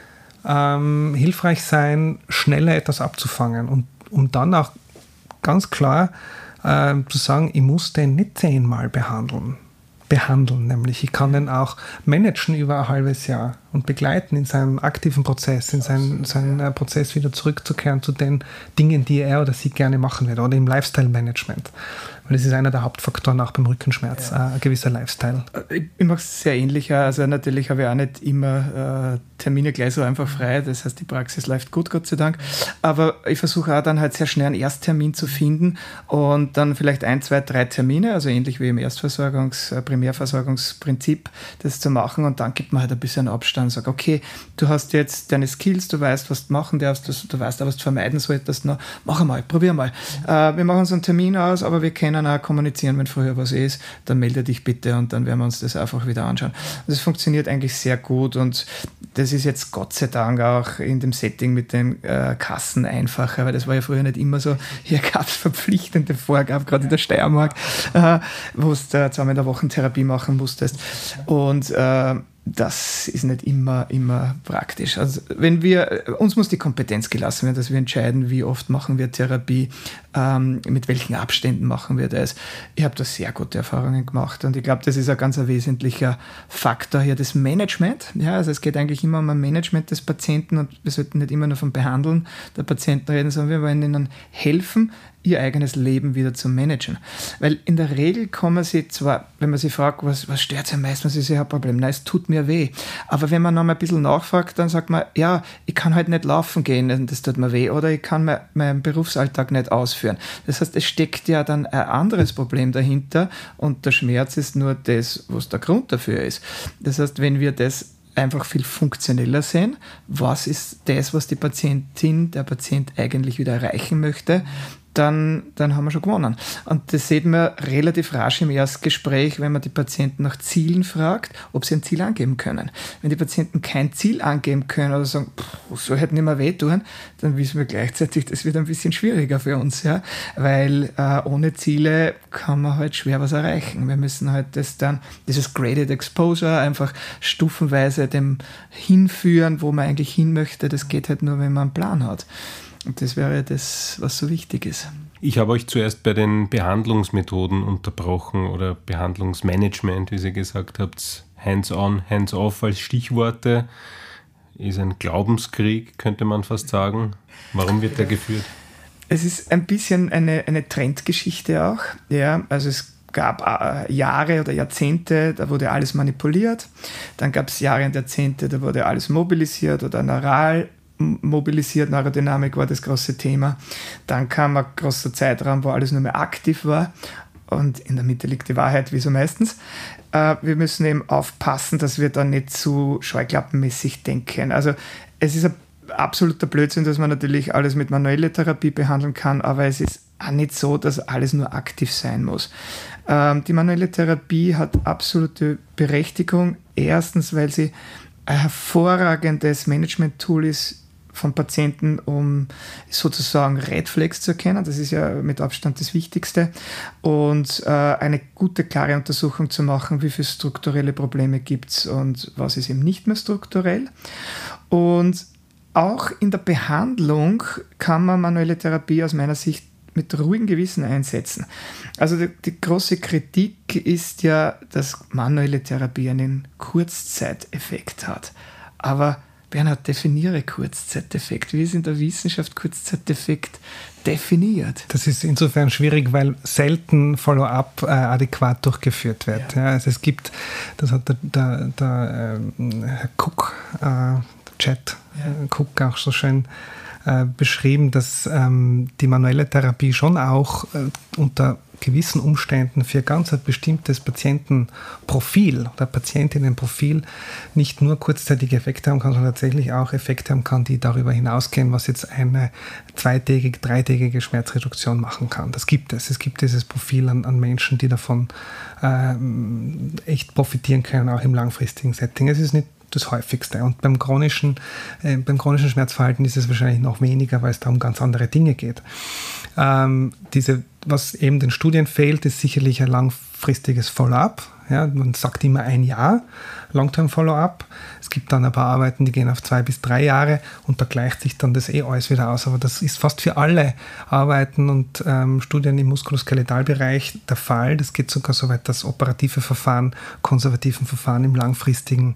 ähm, hilfreich sein, schneller etwas abzufangen und um dann auch ganz klar äh, zu sagen, ich muss den nicht zehnmal behandeln. behandeln, nämlich ich kann den auch managen über ein halbes Jahr und begleiten in seinem aktiven Prozess, in seinen, seinen Prozess wieder zurückzukehren zu den Dingen, die er oder sie gerne machen wird oder im Lifestyle-Management. Weil das ist einer der Hauptfaktoren auch beim Rückenschmerz, ja. ein gewisser Lifestyle. Ich, ich mache es sehr ähnlich. Also natürlich habe ich auch nicht immer äh, Termine gleich so einfach frei. Das heißt, die Praxis läuft gut, Gott sei Dank. Aber ich versuche auch dann halt sehr schnell einen Ersttermin zu finden und dann vielleicht ein, zwei, drei Termine, also ähnlich wie im Erstversorgungs-, Primärversorgungsprinzip, das zu machen und dann gibt man halt ein bisschen Abstand und sagt, okay, du hast jetzt deine Skills, du weißt, was du machen darfst, du weißt auch, was du vermeiden solltest. Na, mach einmal, probier mal. Äh, wir machen uns einen Termin aus, aber wir können auch kommunizieren, wenn früher was ist, dann melde dich bitte und dann werden wir uns das einfach wieder anschauen. Das funktioniert eigentlich sehr gut und das ist jetzt Gott sei Dank auch in dem Setting mit den äh, Kassen einfacher, weil das war ja früher nicht immer so, hier gab es verpflichtende Vorgaben, gerade in der Steiermark, äh, wo du äh, zweimal in der Woche Therapie machen musstest und äh, das ist nicht immer, immer praktisch. Also wenn wir, uns muss die Kompetenz gelassen werden, dass wir entscheiden, wie oft machen wir Therapie, ähm, mit welchen Abständen machen wir das. Ich habe da sehr gute Erfahrungen gemacht und ich glaube, das ist ein ganz ein wesentlicher Faktor hier, das Management. Ja, also es geht eigentlich immer um ein Management des Patienten und wir sollten nicht immer nur vom Behandeln der Patienten reden, sondern wir wollen ihnen helfen, ihr eigenes Leben wieder zu managen. Weil in der Regel kommen sie zwar, wenn man sie fragt, was, was stört sie am meisten, was ist ihr Problem? Nein, es tut mir weh. Aber wenn man noch mal ein bisschen nachfragt, dann sagt man, ja, ich kann halt nicht laufen gehen und das tut mir weh oder ich kann mein, meinen Berufsalltag nicht ausführen. Das heißt, es steckt ja dann ein anderes Problem dahinter und der Schmerz ist nur das, was der Grund dafür ist. Das heißt, wenn wir das einfach viel funktioneller sehen, was ist das, was die Patientin, der Patient eigentlich wieder erreichen möchte, Dann, dann haben wir schon gewonnen. Und das sieht man relativ rasch im Erstgespräch, wenn man die Patienten nach Zielen fragt, ob sie ein Ziel angeben können. Wenn die Patienten kein Ziel angeben können oder sagen, so hätte nicht mehr wehtun, dann wissen wir gleichzeitig, das wird ein bisschen schwieriger für uns, ja, weil äh, ohne Ziele kann man halt schwer was erreichen. Wir müssen halt das dann, dieses Graded Exposure, einfach stufenweise dem hinführen, wo man eigentlich hin möchte. Das geht halt nur, wenn man einen Plan hat. Und das wäre das, was so wichtig ist. Ich habe euch zuerst bei den Behandlungsmethoden unterbrochen oder Behandlungsmanagement, wie Sie gesagt habt. Hands-on, hands-off als Stichworte. Ist ein Glaubenskrieg, könnte man fast sagen. Warum wird der geführt? Es ist ein bisschen eine, eine Trendgeschichte auch. Ja, also es gab äh, Jahre oder Jahrzehnte, da wurde alles manipuliert. Dann gab es Jahre und Jahrzehnte, da wurde alles mobilisiert oder neural mobilisiert. Neurodynamik war das große Thema. Dann kam ein großer Zeitraum, wo alles nur mehr aktiv war. Und in der Mitte liegt die Wahrheit, wie so meistens. Äh, wir müssen eben aufpassen, dass wir da nicht zu scheuklappenmäßig denken. Also es ist ein absoluter Blödsinn, dass man natürlich alles mit manueller Therapie behandeln kann, aber es ist auch nicht so, dass alles nur aktiv sein muss. Ähm, die manuelle Therapie hat absolute Berechtigung. Erstens, weil sie ein hervorragendes Management-Tool ist von Patienten, um sozusagen Red Flags zu erkennen. Das ist ja mit Abstand das Wichtigste. Und äh, eine gute, klare Untersuchung zu machen, wie viele strukturelle Probleme gibt es und was ist eben nicht mehr strukturell. Und auch in der Behandlung kann man manuelle Therapie aus meiner Sicht mit ruhigem Gewissen einsetzen. Also die, die große Kritik ist ja, dass manuelle Therapie einen Kurzzeiteffekt hat. Aber Bernhard, definiere Kurzzeiteffekt. Wie ist in der Wissenschaft Kurzzeiteffekt definiert? Das ist insofern schwierig, weil selten Follow-up äh, adäquat durchgeführt wird. Ja. Ja, also es gibt, das hat der, der, der äh, Herr Cook, äh, Chat, ja. äh, Cook auch so schön äh, beschrieben, dass ähm, die manuelle Therapie schon auch äh, unter gewissen Umständen für ganz ein bestimmtes Patientenprofil oder Patientinnenprofil nicht nur kurzzeitige Effekte haben kann, sondern tatsächlich auch Effekte haben kann, die darüber hinausgehen, was jetzt eine zweitägige, dreitägige Schmerzreduktion machen kann. Das gibt es. Es gibt dieses Profil an, an Menschen, die davon äh, echt profitieren können, auch im langfristigen Setting. Es ist nicht das häufigste. Und beim chronischen, äh, beim chronischen Schmerzverhalten ist es wahrscheinlich noch weniger, weil es da um ganz andere Dinge geht. Ähm, diese, was eben den Studien fehlt, ist sicherlich ein langfristiges Follow-up. Ja, man sagt immer ein Jahr, Long-Term-Follow-up. Es gibt dann ein paar Arbeiten, die gehen auf zwei bis drei Jahre und da gleicht sich dann das eh alles wieder aus. Aber das ist fast für alle Arbeiten und ähm, Studien im Muskuloskeletalbereich der Fall. Das geht sogar so weit, dass operative Verfahren, konservativen Verfahren im langfristigen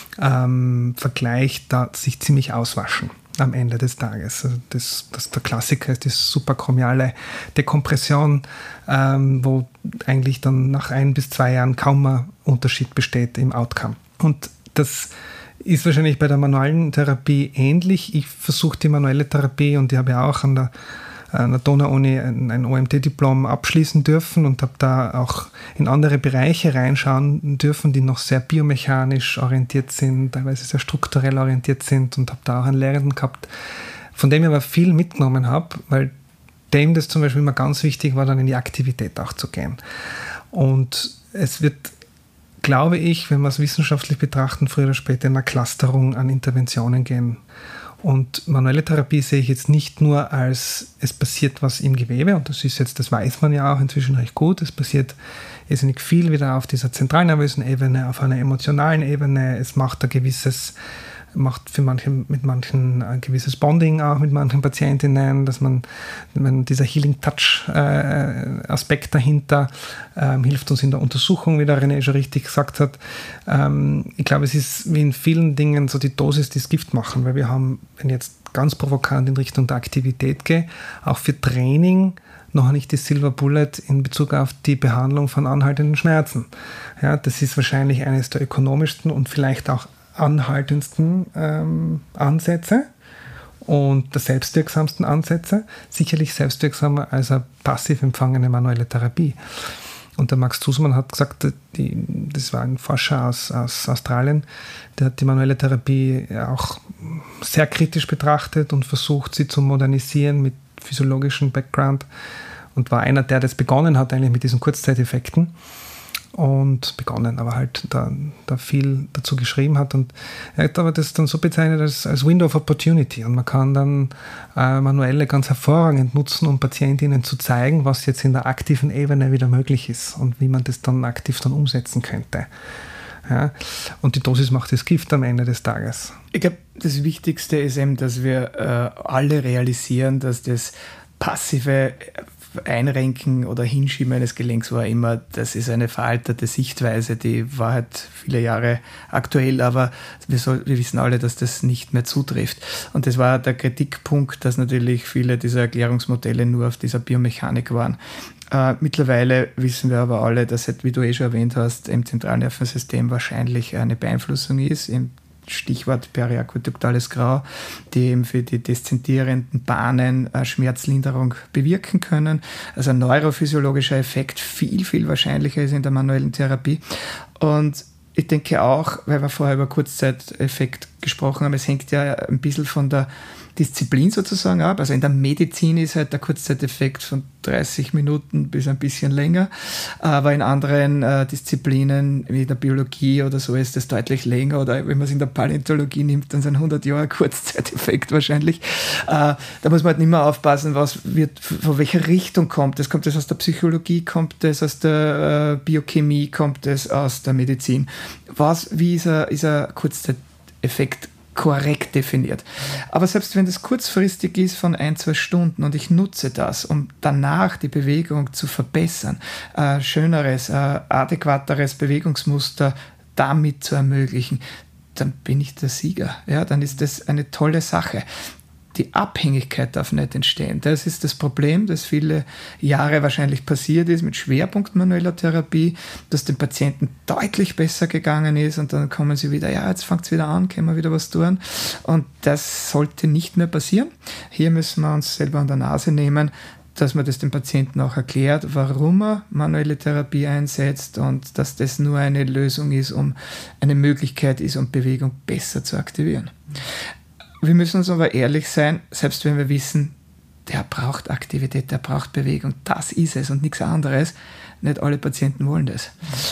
ähm, Vergleich da sich ziemlich auswaschen am Ende des Tages. Also das, das der Klassiker ist die suprachromiale Dekompression, ähm, wo eigentlich dann nach ein bis zwei Jahren kaum ein Unterschied besteht im Outcome. Und das ist wahrscheinlich bei der manuellen Therapie ähnlich. Ich versuche die manuelle Therapie und ich habe ja auch an der, an der Donau-Uni ein, ein O M T-Diplom abschließen dürfen und habe da auch in andere Bereiche reinschauen dürfen, die noch sehr biomechanisch orientiert sind, teilweise sehr strukturell orientiert sind und habe da auch einen Lehrenden gehabt, von dem ich aber viel mitgenommen habe, weil dem das zum Beispiel immer ganz wichtig war, dann in die Aktivität auch zu gehen. Und es wird, glaube ich, wenn wir es wissenschaftlich betrachten, früher oder später in einer Clusterung an Interventionen gehen. Und manuelle Therapie sehe ich jetzt nicht nur als, es passiert was im Gewebe, und das ist jetzt, das weiß man ja auch inzwischen recht gut, es passiert irrsinnig viel wieder auf dieser zentralnervösen Ebene, auf einer emotionalen Ebene, es macht ein gewisses, macht für manche, mit manchen ein gewisses Bonding auch mit manchen Patientinnen, dass man, man dieser Healing-Touch-Aspekt dahinter ähm, hilft uns in der Untersuchung, wie der René schon richtig gesagt hat. Ähm, ich glaube, es ist wie in vielen Dingen so die Dosis, die das Gift machen, weil wir haben, wenn ich jetzt ganz provokant in Richtung der Aktivität gehe, auch für Training noch nicht die Silver Bullet in Bezug auf die Behandlung von anhaltenden Schmerzen. Ja, das ist wahrscheinlich eines der ökonomischsten und vielleicht auch anhaltendsten ähm, Ansätze und der selbstwirksamsten Ansätze, sicherlich selbstwirksamer als eine passiv empfangene manuelle Therapie. Und der Max Zusmann hat gesagt, die, das war ein Forscher aus, aus Australien, der hat die manuelle Therapie auch sehr kritisch betrachtet und versucht, sie zu modernisieren mit physiologischem Background und war einer, der das begonnen hat eigentlich mit diesen Kurzzeiteffekten. Und begonnen, aber halt da, da viel dazu geschrieben hat. Und er hat aber das dann so bezeichnet als, als Window of Opportunity. Und man kann dann äh, Manuelle ganz hervorragend nutzen, um Patientinnen zu zeigen, was jetzt in der aktiven Ebene wieder möglich ist und wie man das dann aktiv dann umsetzen könnte. Ja? Und die Dosis macht das Gift am Ende des Tages. Ich glaube, das Wichtigste ist eben, dass wir äh, alle realisieren, dass das passive Einrenken oder Hinschieben eines Gelenks war immer, das ist eine veraltete Sichtweise, die war halt viele Jahre aktuell, aber wir, soll, wir wissen alle, dass das nicht mehr zutrifft. Und das war der Kritikpunkt, dass natürlich viele dieser Erklärungsmodelle nur auf dieser Biomechanik waren. Äh, mittlerweile wissen wir aber alle, dass, wie du eh schon erwähnt hast, im Zentralnervensystem wahrscheinlich eine Beeinflussung ist, im Stichwort periaqueduktales Grau, die eben für die deszendierenden Bahnen äh, Schmerzlinderung bewirken können. Also ein neurophysiologischer Effekt viel, viel wahrscheinlicher ist in der manuellen Therapie. Und ich denke auch, weil wir vorher über Kurzzeiteffekt gesprochen haben, es hängt ja ein bisschen von der Disziplin sozusagen ab. Also in der Medizin ist halt der Kurzzeiteffekt von dreißig Minuten bis ein bisschen länger, aber in anderen äh, Disziplinen wie der Biologie oder so ist das deutlich länger, oder wenn man es in der Paläontologie nimmt, dann sind hundert Jahre Kurzzeiteffekt wahrscheinlich. Äh, da muss man halt nicht mehr aufpassen, was wird, von welcher Richtung kommt das. Kommt das aus der Psychologie, kommt das aus der äh, Biochemie, kommt das aus der Medizin? Was, wie ist ein, ist ein Kurzzeiteffekt korrekt definiert. Aber selbst wenn das kurzfristig ist von ein, zwei Stunden und ich nutze das, um danach die Bewegung zu verbessern, äh, schöneres, äh, adäquateres Bewegungsmuster damit zu ermöglichen, dann bin ich der Sieger. Ja, dann ist das eine tolle Sache. Die Abhängigkeit darf nicht entstehen. Das ist das Problem, das viele Jahre wahrscheinlich passiert ist mit Schwerpunkt manueller Therapie, dass dem Patienten deutlich besser gegangen ist und dann kommen sie wieder, ja, jetzt fängt es wieder an, können wir wieder was tun. Und das sollte nicht mehr passieren. Hier müssen wir uns selber an der Nase nehmen, dass man das dem Patienten auch erklärt, warum er manuelle Therapie einsetzt und dass das nur eine Lösung ist, um eine Möglichkeit ist, um Bewegung besser zu aktivieren. Wir müssen uns aber ehrlich sein, selbst wenn wir wissen, der braucht Aktivität, der braucht Bewegung, das ist es und nichts anderes. Nicht alle Patienten wollen das.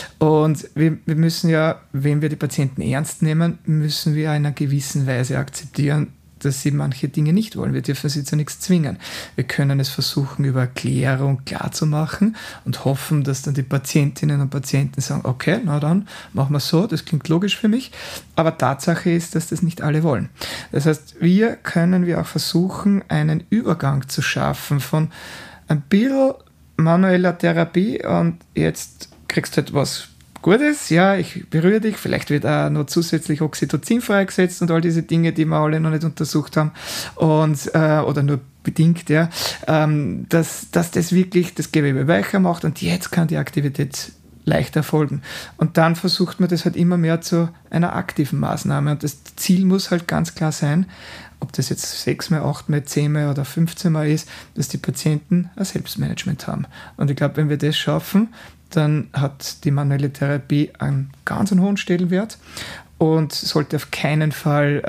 Und wir, wir müssen ja, wenn wir die Patienten ernst nehmen, müssen wir in einer gewissen Weise akzeptieren, dass sie manche Dinge nicht wollen. Wir dürfen sie zu nichts zwingen. Wir können es versuchen, über Erklärung klarzumachen und hoffen, dass dann die Patientinnen und Patienten sagen, okay, na dann machen wir es so, das klingt logisch für mich. Aber Tatsache ist, dass das nicht alle wollen. Das heißt, wir können wir auch versuchen, einen Übergang zu schaffen von ein bisschen manueller Therapie und jetzt kriegst du etwas Gutes, ja, ich berühre dich, vielleicht wird auch noch zusätzlich Oxytocin freigesetzt und all diese Dinge, die wir alle noch nicht untersucht haben und, äh, oder nur bedingt, ja, ähm, dass, dass das wirklich das Gewebe weicher macht und jetzt kann die Aktivität leicht erfolgen. Und dann versucht man das halt immer mehr zu einer aktiven Maßnahme und das Ziel muss halt ganz klar sein, ob das jetzt sechs mal, acht mal, zehn mal oder fünfzehn mal ist, dass die Patienten ein Selbstmanagement haben. Und ich glaube, wenn wir das schaffen, dann hat die manuelle Therapie einen ganz hohen Stellenwert und sollte auf keinen Fall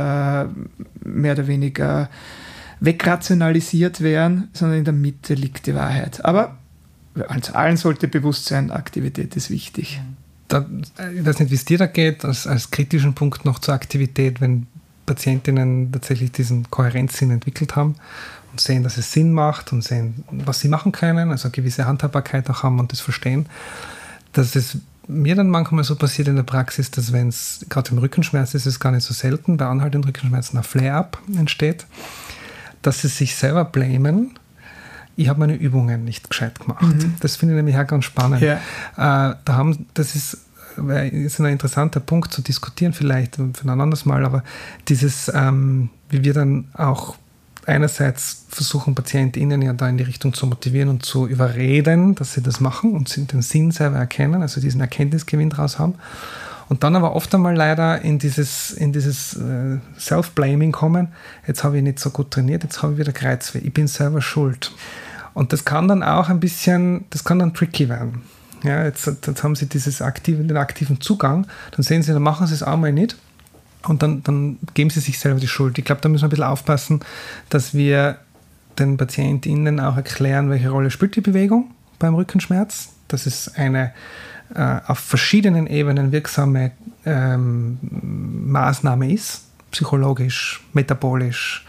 äh, mehr oder weniger wegrationalisiert werden, sondern in der Mitte liegt die Wahrheit. Aber uns allen sollte bewusst sein, Aktivität ist wichtig. Da, ich weiß nicht, wie es dir da geht, als, als kritischen Punkt noch zur Aktivität, wenn Patientinnen tatsächlich diesen Kohärenzsinn entwickelt haben und sehen, dass es Sinn macht und sehen, was sie machen können, also eine gewisse Handhabbarkeit auch haben und das verstehen, dass es mir dann manchmal so passiert in der Praxis, dass wenn es, gerade im Rückenschmerz ist es gar nicht so selten, bei anhaltenden Rückenschmerzen ein Flare-up entsteht, dass sie sich selber blamen, ich habe meine Übungen nicht gescheit gemacht. Mhm. Das finde ich nämlich auch ganz spannend. Ja. Äh, da haben, das ist ist ein interessanter Punkt zu diskutieren, vielleicht für ein anderes Mal, aber dieses, ähm, wie wir dann auch einerseits versuchen, PatientInnen ja da in die Richtung zu motivieren und zu überreden, dass sie das machen und den Sinn selber erkennen, also diesen Erkenntnisgewinn daraus haben. Und dann aber oft einmal leider in dieses, in dieses äh, Self-Blaming kommen, jetzt habe ich nicht so gut trainiert, jetzt habe ich wieder Kreuzweh, ich bin selber schuld. Und das kann dann auch ein bisschen, das kann dann tricky werden. Ja, jetzt, jetzt haben sie dieses aktive, den aktiven Zugang, dann sehen sie, dann machen sie es einmal nicht und dann, dann geben sie sich selber die Schuld. Ich glaube, da müssen wir ein bisschen aufpassen, dass wir den PatientInnen auch erklären, welche Rolle spielt die Bewegung beim Rückenschmerz. Das ist eine äh, auf verschiedenen Ebenen wirksame ähm, Maßnahme ist, psychologisch, metabolisch,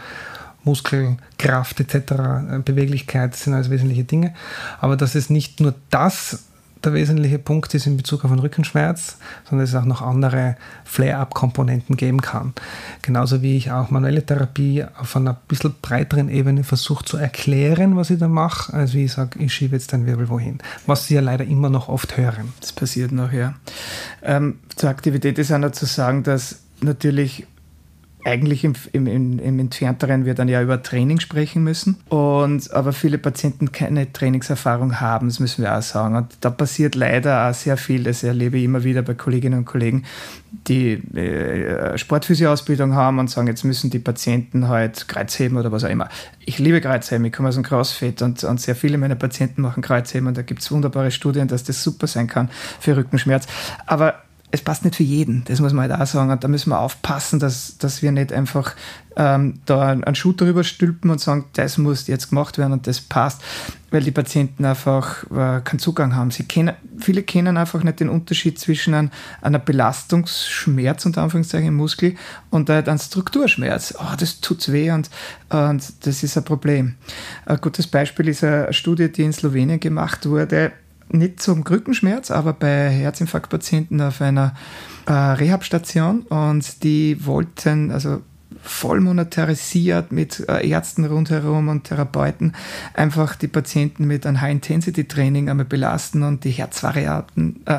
Muskelkraft et cetera, Beweglichkeit, das sind alles wesentliche Dinge. Aber dass es nicht nur das der wesentliche Punkt ist in Bezug auf den Rückenschmerz, sondern es auch noch andere Flare-up-Komponenten geben kann. Genauso wie ich auch manuelle Therapie auf einer bisschen breiteren Ebene versuche zu erklären, was ich da mache, als wie ich sage, ich schiebe jetzt den Wirbel wohin. Was Sie ja leider immer noch oft hören. Das passiert noch, ja. Ähm, zur Aktivität ist auch noch zu sagen, dass natürlich eigentlich im, im, im Entfernteren wir dann ja über Training sprechen müssen. Und, aber viele Patienten keine Trainingserfahrung haben, das müssen wir auch sagen. Und da passiert leider auch sehr viel, das erlebe ich immer wieder bei Kolleginnen und Kollegen, die äh, Sportphysio-Ausbildung haben und sagen, jetzt müssen die Patienten halt Kreuzheben oder was auch immer. Ich liebe Kreuzheben, ich komme aus dem CrossFit und, und sehr viele meiner Patienten machen Kreuzheben und da gibt es wunderbare Studien, dass das super sein kann für Rückenschmerz. Aber es passt nicht für jeden, das muss man halt auch sagen. Und da müssen wir aufpassen, dass, dass wir nicht einfach ähm, da einen Schuh drüber stülpen und sagen, das muss jetzt gemacht werden und das passt, weil die Patienten einfach äh, keinen Zugang haben. Sie kennen, viele kennen einfach nicht den Unterschied zwischen ein, einer Belastungsschmerz, unter Anführungszeichen, im Muskel und halt einem Strukturschmerz. Oh, das tut weh und, und das ist ein Problem. Ein gutes Beispiel ist eine Studie, die in Slowenien gemacht wurde, nicht zum Rückenschmerz, aber bei Herzinfarktpatienten auf einer äh, Rehabstation und die wollten, also voll monetarisiert mit äh, Ärzten rundherum und Therapeuten, einfach die Patienten mit einem High-Intensity-Training einmal belasten und die Herzvariaten, äh,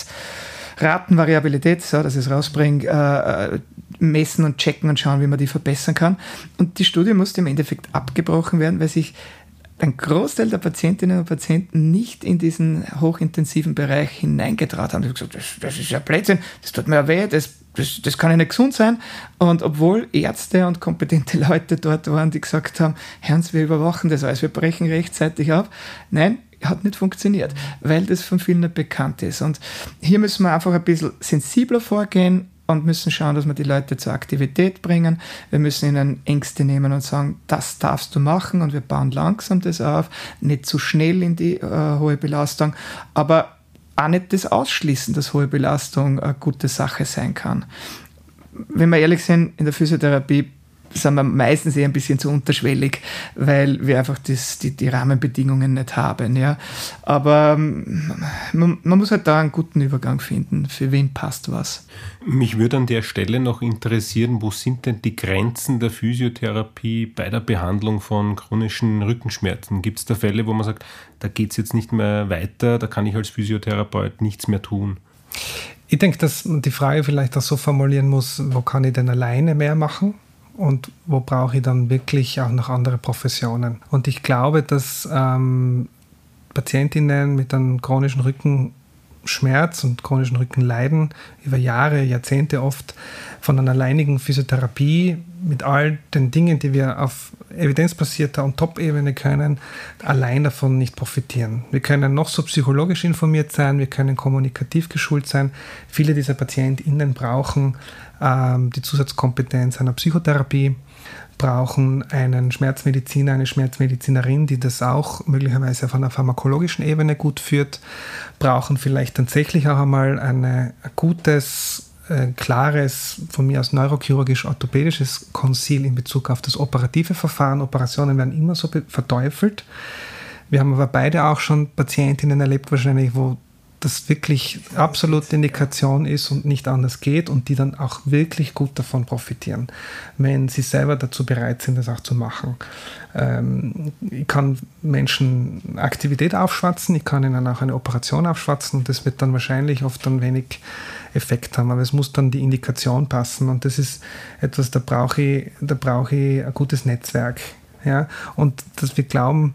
Herzratenvariabilität, so dass ich es rausbringe, äh, messen und checken und schauen, wie man die verbessern kann. Und die Studie musste im Endeffekt abgebrochen werden, weil sich ein Großteil der Patientinnen und Patienten nicht in diesen hochintensiven Bereich hineingetraut haben. Die haben gesagt, das, das ist ja Blödsinn, das tut mir ja weh, das, das, das kann ja nicht gesund sein. Und obwohl Ärzte und kompetente Leute dort waren, die gesagt haben, Herrn, wir überwachen das alles, wir brechen rechtzeitig ab. Nein, hat nicht funktioniert, weil das von vielen nicht bekannt ist. Und hier müssen wir einfach ein bisschen sensibler vorgehen und müssen schauen, dass wir die Leute zur Aktivität bringen. Wir müssen ihnen Ängste nehmen und sagen, das darfst du machen und wir bauen langsam das auf, nicht zu schnell in die äh, hohe Belastung, aber auch nicht das ausschließen, dass hohe Belastung eine gute Sache sein kann. Wenn wir ehrlich sind, in der Physiotherapie sind wir meistens eher ein bisschen zu unterschwellig, weil wir einfach das, die, die Rahmenbedingungen nicht haben. Ja. Aber man, man muss halt da einen guten Übergang finden, für wen passt was. Mich würde an der Stelle noch interessieren, wo sind denn die Grenzen der Physiotherapie bei der Behandlung von chronischen Rückenschmerzen? Gibt es da Fälle, wo man sagt, da geht es jetzt nicht mehr weiter, da kann ich als Physiotherapeut nichts mehr tun? Ich denke, dass man die Frage vielleicht auch so formulieren muss, wo kann ich denn alleine mehr machen? Und wo brauche ich dann wirklich auch noch andere Professionen? Und ich glaube, dass ähm, Patientinnen mit einem chronischen Rückenschmerz und chronischen Rückenleiden über Jahre, Jahrzehnte oft von einer alleinigen Physiotherapie mit all den Dingen, die wir auf evidenzbasierter und Top-Ebene können, allein davon nicht profitieren. Wir können noch so psychologisch informiert sein, wir können kommunikativ geschult sein. Viele dieser PatientInnen brauchen ähm, die Zusatzkompetenz einer Psychotherapie, brauchen einen Schmerzmediziner, eine Schmerzmedizinerin, die das auch möglicherweise auf einer pharmakologischen Ebene gut führt, brauchen vielleicht tatsächlich auch einmal ein, ein gutes, ein klares, von mir aus neurochirurgisch-orthopädisches Konzil in Bezug auf das operative Verfahren. Operationen werden immer so verteufelt. Wir haben aber beide auch schon Patientinnen erlebt, wahrscheinlich, wo das wirklich absolute Indikation ist und nicht anders geht und die dann auch wirklich gut davon profitieren, wenn sie selber dazu bereit sind, das auch zu machen. Ähm, ich kann Menschen Aktivität aufschwatzen, ich kann ihnen auch eine Operation aufschwatzen und das wird dann wahrscheinlich oft dann wenig Effekt haben, aber es muss dann die Indikation passen und das ist etwas, da brauche ich, da brauche ich ein gutes Netzwerk. Ja? Und dass wir glauben,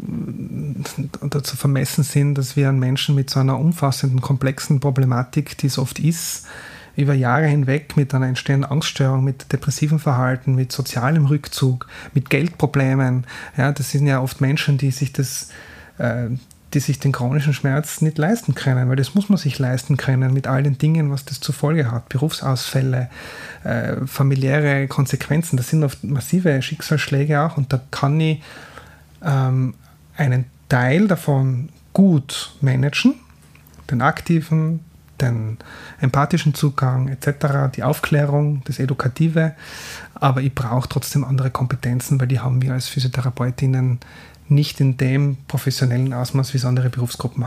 dazu vermessen sind, dass wir an Menschen mit so einer umfassenden, komplexen Problematik, die es oft ist, über Jahre hinweg mit einer entstehenden Angststörung, mit depressivem Verhalten, mit sozialem Rückzug, mit Geldproblemen, ja, das sind ja oft Menschen, die sich das, äh, die sich den chronischen Schmerz nicht leisten können, weil das muss man sich leisten können mit all den Dingen, was das zur Folge hat, Berufsausfälle, äh, familiäre Konsequenzen, das sind oft massive Schicksalsschläge auch und da kann ich ähm, einen Teil davon gut managen, den aktiven, den empathischen Zugang et cetera, die Aufklärung, das Edukative, aber ich brauche trotzdem andere Kompetenzen, weil die haben wir als Physiotherapeutinnen nicht in dem professionellen Ausmaß, wie es andere Berufsgruppen haben.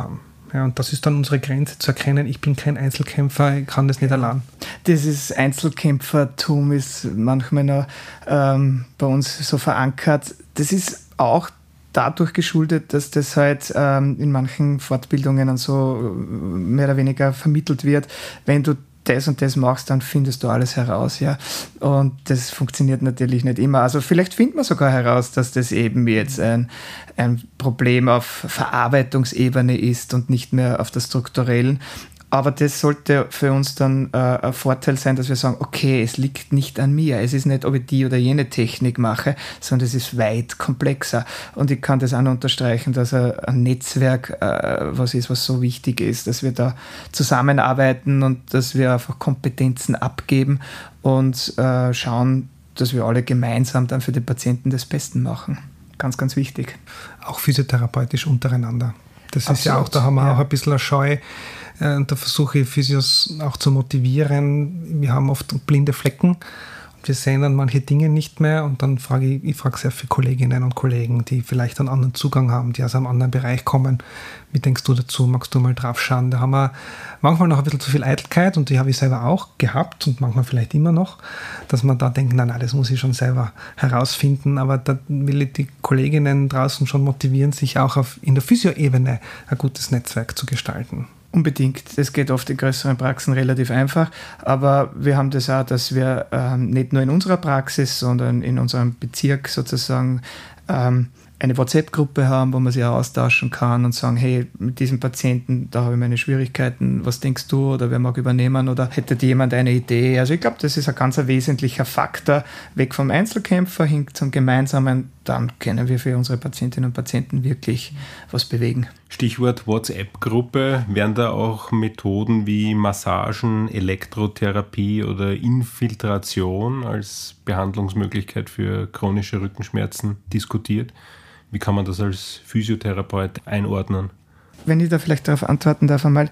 Ja, und das ist dann unsere Grenze, zu erkennen, ich bin kein Einzelkämpfer, ich kann das nicht allein. Dieses Einzelkämpfertum ist manchmal noch ähm, bei uns so verankert. Das ist auch dadurch geschuldet, dass das halt ähm, in manchen Fortbildungen und so mehr oder weniger vermittelt wird. Wenn du das und das machst, dann findest du alles heraus, ja. Und das funktioniert natürlich nicht immer. Also vielleicht findet man sogar heraus, dass das eben jetzt ein, ein Problem auf Verarbeitungsebene ist und nicht mehr auf der strukturellen. Aber das sollte für uns dann äh, ein Vorteil sein, dass wir sagen, okay, es liegt nicht an mir. Es ist nicht, ob ich die oder jene Technik mache, sondern es ist weit komplexer. Und ich kann das auch noch unterstreichen, dass ein Netzwerk äh, was ist, was so wichtig ist, dass wir da zusammenarbeiten und dass wir einfach Kompetenzen abgeben und äh, schauen, dass wir alle gemeinsam dann für den Patienten das Beste machen. Ganz, ganz wichtig. Auch physiotherapeutisch untereinander. Das ist Absolut, ja auch, da haben wir ja. auch ein bisschen eine Scheu. Und da versuche ich Physios auch zu motivieren. Wir haben oft blinde Flecken und wir sehen dann manche Dinge nicht mehr. Und dann frage ich, ich frage sehr viele Kolleginnen und Kollegen, die vielleicht einen anderen Zugang haben, die aus einem anderen Bereich kommen. Wie denkst du dazu? Magst du mal drauf schauen? Da haben wir manchmal noch ein bisschen zu viel Eitelkeit und die habe ich selber auch gehabt und manchmal vielleicht immer noch, dass man da denkt, nein, nein, das muss ich schon selber herausfinden. Aber da will ich die Kolleginnen draußen schon motivieren, sich auch auf, in der Physio-Ebene ein gutes Netzwerk zu gestalten. Unbedingt. Das geht oft in größeren Praxen relativ einfach. Aber wir haben das auch, dass wir ähm, nicht nur in unserer Praxis, sondern in unserem Bezirk sozusagen ähm, eine WhatsApp-Gruppe haben, wo man sich auch austauschen kann und sagen, hey, mit diesem Patienten, da habe ich meine Schwierigkeiten, was denkst du oder wer mag übernehmen oder hätte jemand eine Idee? Also ich glaube, das ist ein ganz wesentlicher Faktor, weg vom Einzelkämpfer hin zum Gemeinsamen, dann können wir für unsere Patientinnen und Patienten wirklich was bewegen. Stichwort WhatsApp-Gruppe, wären da auch Methoden wie Massagen, Elektrotherapie oder Infiltration als Behandlungsmöglichkeit für chronische Rückenschmerzen diskutiert? Wie kann man das als Physiotherapeut einordnen? Wenn ich da vielleicht darauf antworten darf einmal,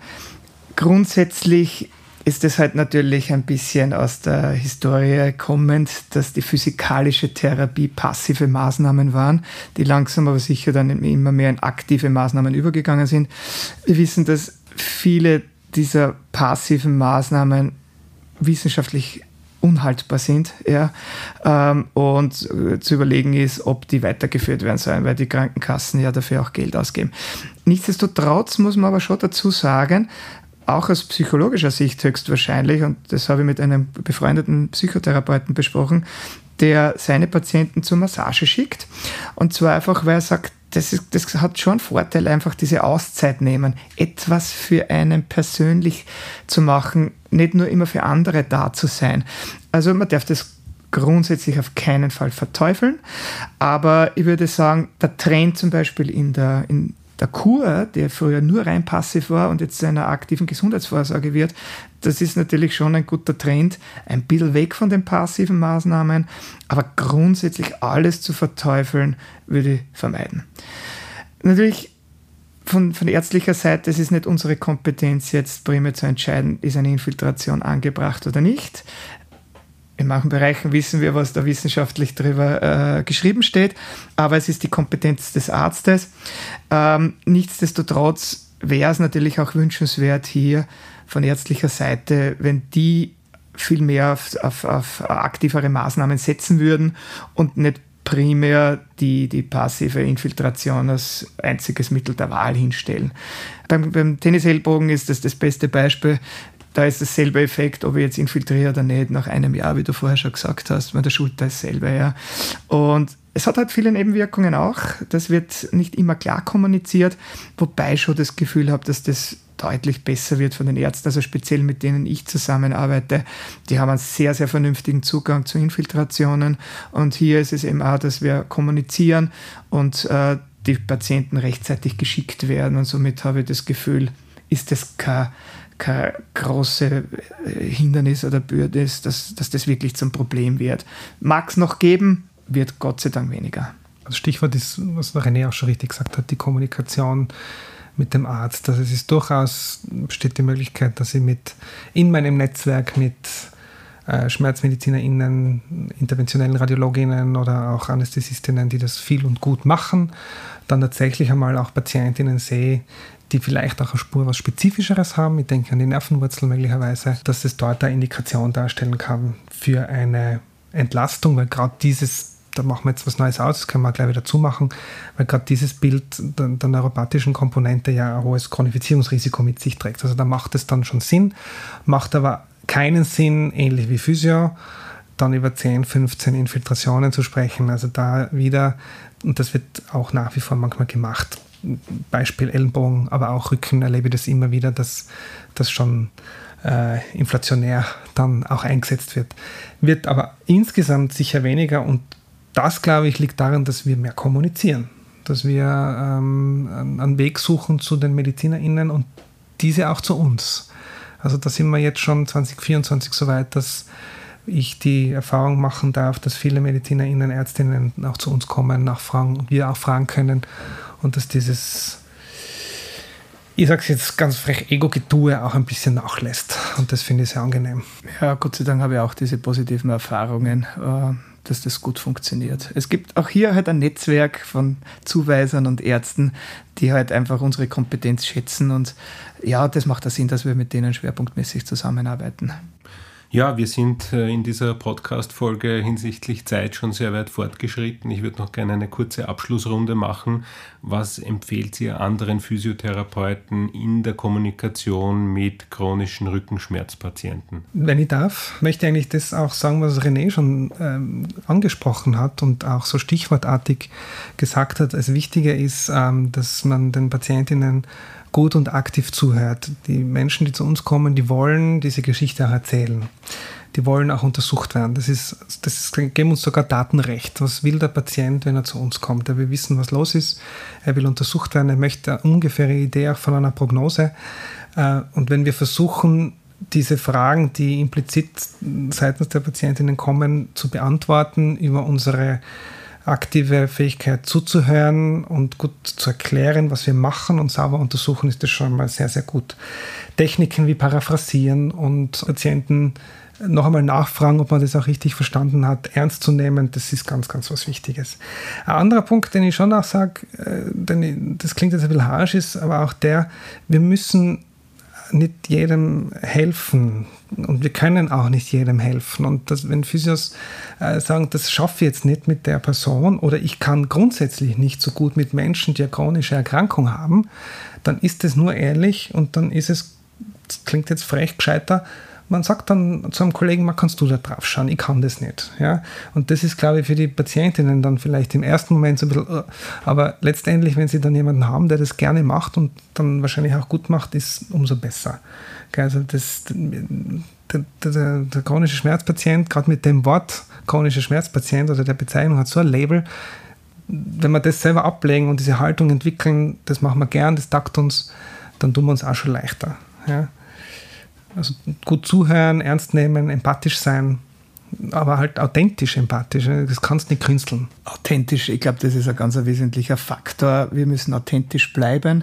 grundsätzlich ist es halt natürlich ein bisschen aus der Historie kommend, dass die physikalische Therapie passive Maßnahmen waren, die langsam aber sicher dann immer mehr in aktive Maßnahmen übergegangen sind. Wir wissen, dass viele dieser passiven Maßnahmen wissenschaftlich unhaltbar sind, ja, ähm, und äh, zu überlegen ist, ob die weitergeführt werden sollen, weil die Krankenkassen ja dafür auch Geld ausgeben. Nichtsdestotrotz muss man aber schon dazu sagen, auch aus psychologischer Sicht höchstwahrscheinlich, und das habe ich mit einem befreundeten Psychotherapeuten besprochen, der seine Patienten zur Massage schickt. Und zwar einfach, weil er sagt, das, ist, das hat schon einen Vorteil, einfach diese Auszeit nehmen, etwas für einen persönlich zu machen, nicht nur immer für andere da zu sein. Also man darf das grundsätzlich auf keinen Fall verteufeln, aber ich würde sagen, der Trend zum Beispiel in der, in der Kur, der früher nur rein passiv war und jetzt zu einer aktiven Gesundheitsvorsorge wird, das ist natürlich schon ein guter Trend, ein bisschen weg von den passiven Maßnahmen, aber grundsätzlich alles zu verteufeln, würde ich vermeiden. Natürlich von, von ärztlicher Seite, es ist nicht unsere Kompetenz, jetzt primär zu entscheiden, ist eine Infiltration angebracht oder nicht. In manchen Bereichen wissen wir, was da wissenschaftlich drüber äh, geschrieben steht, aber es ist die Kompetenz des Arztes. Ähm, nichtsdestotrotz wäre es natürlich auch wünschenswert hier von ärztlicher Seite, wenn die viel mehr auf, auf, auf aktivere Maßnahmen setzen würden und nicht primär die, die passive Infiltration als einziges Mittel der Wahl hinstellen. Beim, beim Tennisellbogen ist das das beste Beispiel. Da ist dasselbe Effekt, ob ich jetzt infiltriere oder nicht, nach einem Jahr, wie du vorher schon gesagt hast. Bei der Schulter ist dasselbe, ja. Und es hat halt viele Nebenwirkungen auch. Das wird nicht immer klar kommuniziert, wobei ich schon das Gefühl habe, dass das deutlich besser wird von den Ärzten, also speziell mit denen ich zusammenarbeite. Die haben einen sehr, sehr vernünftigen Zugang zu Infiltrationen. Und hier ist es eben auch, dass wir kommunizieren und äh, die Patienten rechtzeitig geschickt werden. Und somit habe ich das Gefühl, ist das kein kein große Hindernis oder Bürde ist, dass, dass das wirklich zum Problem wird. Mag es noch geben, wird Gott sei Dank weniger. Das Stichwort ist, was René auch schon richtig gesagt hat, die Kommunikation mit dem Arzt. Also es ist durchaus, besteht die Möglichkeit, dass ich mit in meinem Netzwerk mit äh, SchmerzmedizinerInnen, interventionellen Radiologinnen oder auch Anästhesistinnen, die das viel und gut machen. Dann tatsächlich einmal auch PatientInnen sehe, die vielleicht auch eine Spur was Spezifischeres haben. Ich denke an die Nervenwurzel möglicherweise, dass es dort eine Indikation darstellen kann für eine Entlastung, weil gerade dieses, da machen wir jetzt was Neues aus, das können wir gleich wieder zumachen, weil gerade dieses Bild der, der neuropathischen Komponente ja ein hohes Chronifizierungsrisiko mit sich trägt. Also da macht es dann schon Sinn, macht aber keinen Sinn, ähnlich wie Physio, dann über zehn, fünfzehn Infiltrationen zu sprechen. Also da wieder, und das wird auch nach wie vor manchmal gemacht, Beispiel Ellenbogen, aber auch Rücken erlebe ich das immer wieder, dass das schon äh, inflationär dann auch eingesetzt wird. Wird aber insgesamt sicher weniger, und das, glaube ich, liegt daran, dass wir mehr kommunizieren, dass wir ähm, einen Weg suchen zu den MedizinerInnen und diese auch zu uns. Also da sind wir jetzt schon zwanzig vierundzwanzig so weit, dass ich die Erfahrung machen darf, dass viele MedizinerInnen, Ärztinnen auch zu uns kommen, nachfragen und wir auch fragen können, und dass dieses, ich sage es jetzt ganz frech, Ego-Getue auch ein bisschen nachlässt, und das finde ich sehr angenehm. Ja, Gott sei Dank habe ich auch diese positiven Erfahrungen, äh, dass das gut funktioniert. Es gibt auch hier halt ein Netzwerk von Zuweisern und Ärzten, die halt einfach unsere Kompetenz schätzen, und ja, das macht auch Sinn, dass wir mit denen schwerpunktmäßig zusammenarbeiten. Ja, wir sind in dieser Podcast-Folge hinsichtlich Zeit schon sehr weit fortgeschritten. Ich würde noch gerne eine kurze Abschlussrunde machen. Was empfehlt ihr anderen Physiotherapeuten in der Kommunikation mit chronischen Rückenschmerzpatienten? Wenn ich darf, möchte ich eigentlich das auch sagen, was René schon ähm, angesprochen hat und auch so stichwortartig gesagt hat. Das Wichtige ist, ähm, dass man den Patientinnen gut und aktiv zuhört. Die Menschen, die zu uns kommen, die wollen diese Geschichte auch erzählen. Die wollen auch untersucht werden. Das ist, das geben uns sogar Datenrecht. Was will der Patient, wenn er zu uns kommt? Er will wissen, was los ist. Er will untersucht werden. Er möchte eine ungefähre Idee auch von einer Prognose. Und wenn wir versuchen, diese Fragen, die implizit seitens der Patientinnen kommen, zu beantworten über unsere aktive Fähigkeit zuzuhören und gut zu erklären, was wir machen und sauber untersuchen, ist das schon mal sehr, sehr gut. Techniken wie Paraphrasieren und Patienten noch einmal nachfragen, ob man das auch richtig verstanden hat, ernst zu nehmen, das ist ganz, ganz was Wichtiges. Ein anderer Punkt, den ich schon auch sage, denn das klingt jetzt ein bisschen harsch, ist aber auch der, wir müssen nicht jedem helfen und wir können auch nicht jedem helfen. Und das, wenn Physios äh, sagen, das schaffe ich jetzt nicht mit der Person oder ich kann grundsätzlich nicht so gut mit Menschen, die eine chronische Erkrankung haben, dann ist es nur ehrlich und dann ist es, das klingt jetzt frech, gescheiter, man sagt dann zu einem Kollegen, man kannst du da drauf schauen, ich kann das nicht. Ja? Und das ist, glaube ich, für die Patientinnen dann vielleicht im ersten Moment so ein bisschen, aber letztendlich, wenn sie dann jemanden haben, der das gerne macht und dann wahrscheinlich auch gut macht, ist umso besser. Also das, der, der, der chronische Schmerzpatient, gerade mit dem Wort chronischer Schmerzpatient oder der Bezeichnung hat so ein Label, wenn wir das selber ablegen und diese Haltung entwickeln, das machen wir gern, das taugt uns, dann tun wir uns auch schon leichter. Ja? Also gut zuhören, ernst nehmen, empathisch sein, aber halt authentisch empathisch. Das kannst du nicht künsteln. Authentisch, ich glaube, das ist ein ganz wesentlicher Faktor. Wir müssen authentisch bleiben.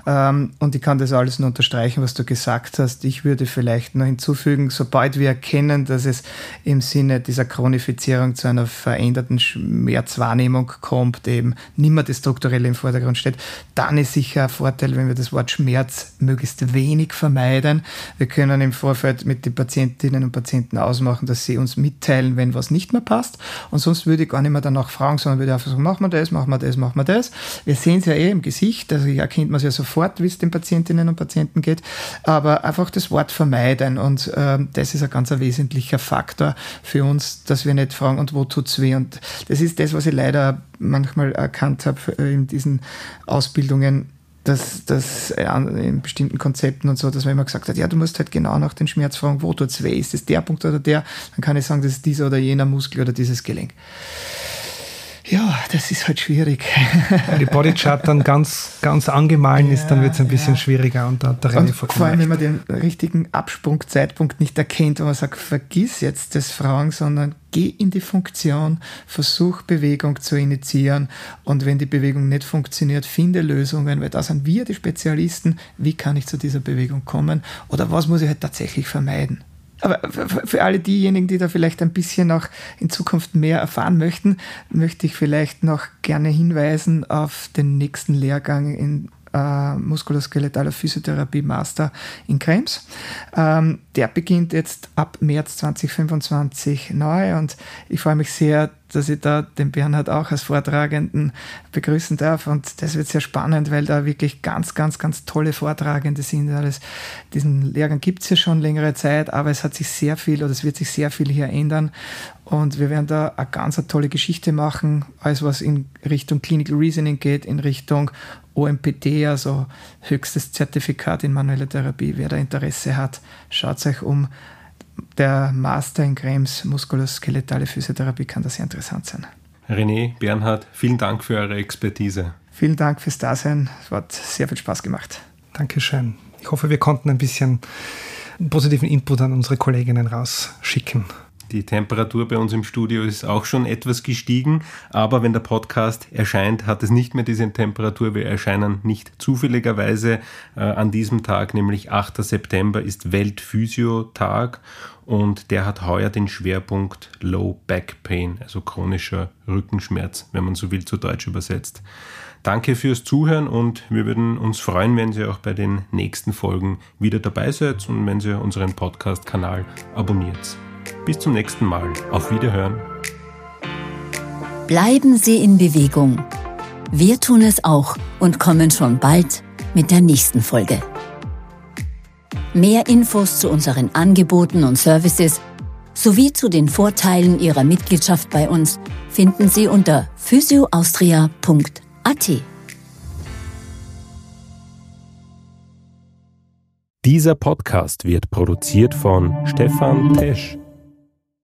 Und ich kann das alles nur unterstreichen, was du gesagt hast. Ich würde vielleicht noch hinzufügen, sobald wir erkennen, dass es im Sinne dieser Chronifizierung zu einer veränderten Schmerzwahrnehmung kommt, eben nicht mehr das Strukturelle im Vordergrund steht, dann ist sicher ein Vorteil, wenn wir das Wort Schmerz möglichst wenig vermeiden. Wir können im Vorfeld mit den Patientinnen und Patienten ausmachen, dass sie uns mitteilen, wenn was nicht mehr passt. Und sonst würde ich gar nicht mehr danach fragen, sondern würde einfach sagen, machen wir das, machen wir das, machen wir das. Wir sehen es ja eh im Gesicht, also hier erkennt man es ja sofort, wie es den Patientinnen und Patienten geht, aber einfach das Wort vermeiden und äh, das ist ein ganz ein wesentlicher Faktor für uns, dass wir nicht fragen, und wo tut's weh? Und das ist das, was ich leider manchmal erkannt habe in diesen Ausbildungen, dass das in bestimmten Konzepten und so, dass man immer gesagt hat, ja, du musst halt genau nach den Schmerz fragen, wo tut's weh? Ist es der Punkt oder der? Dann kann ich sagen, das ist dieser oder jener Muskel oder dieses Gelenk. Ja, das ist halt schwierig. Wenn die Bodychart dann ganz, ganz angemahlen ja, ist, dann wird es ein bisschen ja. schwieriger. Und, da, da und vor allem, wenn man den richtigen Absprungzeitpunkt nicht erkennt, wo man sagt, vergiss jetzt das Fragen, sondern geh in die Funktion, versuch Bewegung zu initiieren und wenn die Bewegung nicht funktioniert, finde Lösungen, weil da sind wir die Spezialisten, wie kann ich zu dieser Bewegung kommen oder was muss ich halt tatsächlich vermeiden. Aber für alle diejenigen, die da vielleicht ein bisschen noch in Zukunft mehr erfahren möchten, möchte ich vielleicht noch gerne hinweisen auf den nächsten Lehrgang in äh, muskuloskelettaler Physiotherapie Master in Krems. Ähm, der beginnt jetzt ab März zwanzig fünfundzwanzig neu und ich freue mich sehr, dass ich da den Bernhard auch als Vortragenden begrüßen darf. Und das wird sehr spannend, weil da wirklich ganz, ganz, ganz tolle Vortragende sind. Alles, diesen Lehrgang gibt es ja schon längere Zeit, aber es hat sich sehr viel oder es wird sich sehr viel hier ändern. Und wir werden da eine ganz eine tolle Geschichte machen, alles was in Richtung Clinical Reasoning geht, in Richtung O M P T, also höchstes Zertifikat in manueller Therapie. Wer da Interesse hat, schaut euch um. Der Master in Krems, muskuloskeletale Physiotherapie, kann das sehr interessant sein. René, Bernhard, vielen Dank für eure Expertise. Vielen Dank fürs Dasein. Es hat sehr viel Spaß gemacht. Dankeschön. Ich hoffe, wir konnten ein bisschen positiven Input an unsere Kolleginnen rausschicken. Die Temperatur bei uns im Studio ist auch schon etwas gestiegen, aber wenn der Podcast erscheint, hat es nicht mehr diese Temperatur. Wir erscheinen nicht zufälligerweise äh, an diesem Tag, nämlich achter September ist Weltphysio-Tag und der hat heuer den Schwerpunkt Low Back Pain, also chronischer Rückenschmerz, wenn man so will, zu Deutsch übersetzt. Danke fürs Zuhören und wir würden uns freuen, wenn Sie auch bei den nächsten Folgen wieder dabei seid und wenn Sie unseren Podcast-Kanal abonniert. Bis zum nächsten Mal. Auf Wiederhören. Bleiben Sie in Bewegung. Wir tun es auch und kommen schon bald mit der nächsten Folge. Mehr Infos zu unseren Angeboten und Services sowie zu den Vorteilen Ihrer Mitgliedschaft bei uns finden Sie unter physio austria punkt a t. Dieser Podcast wird produziert von Stefan Tesch.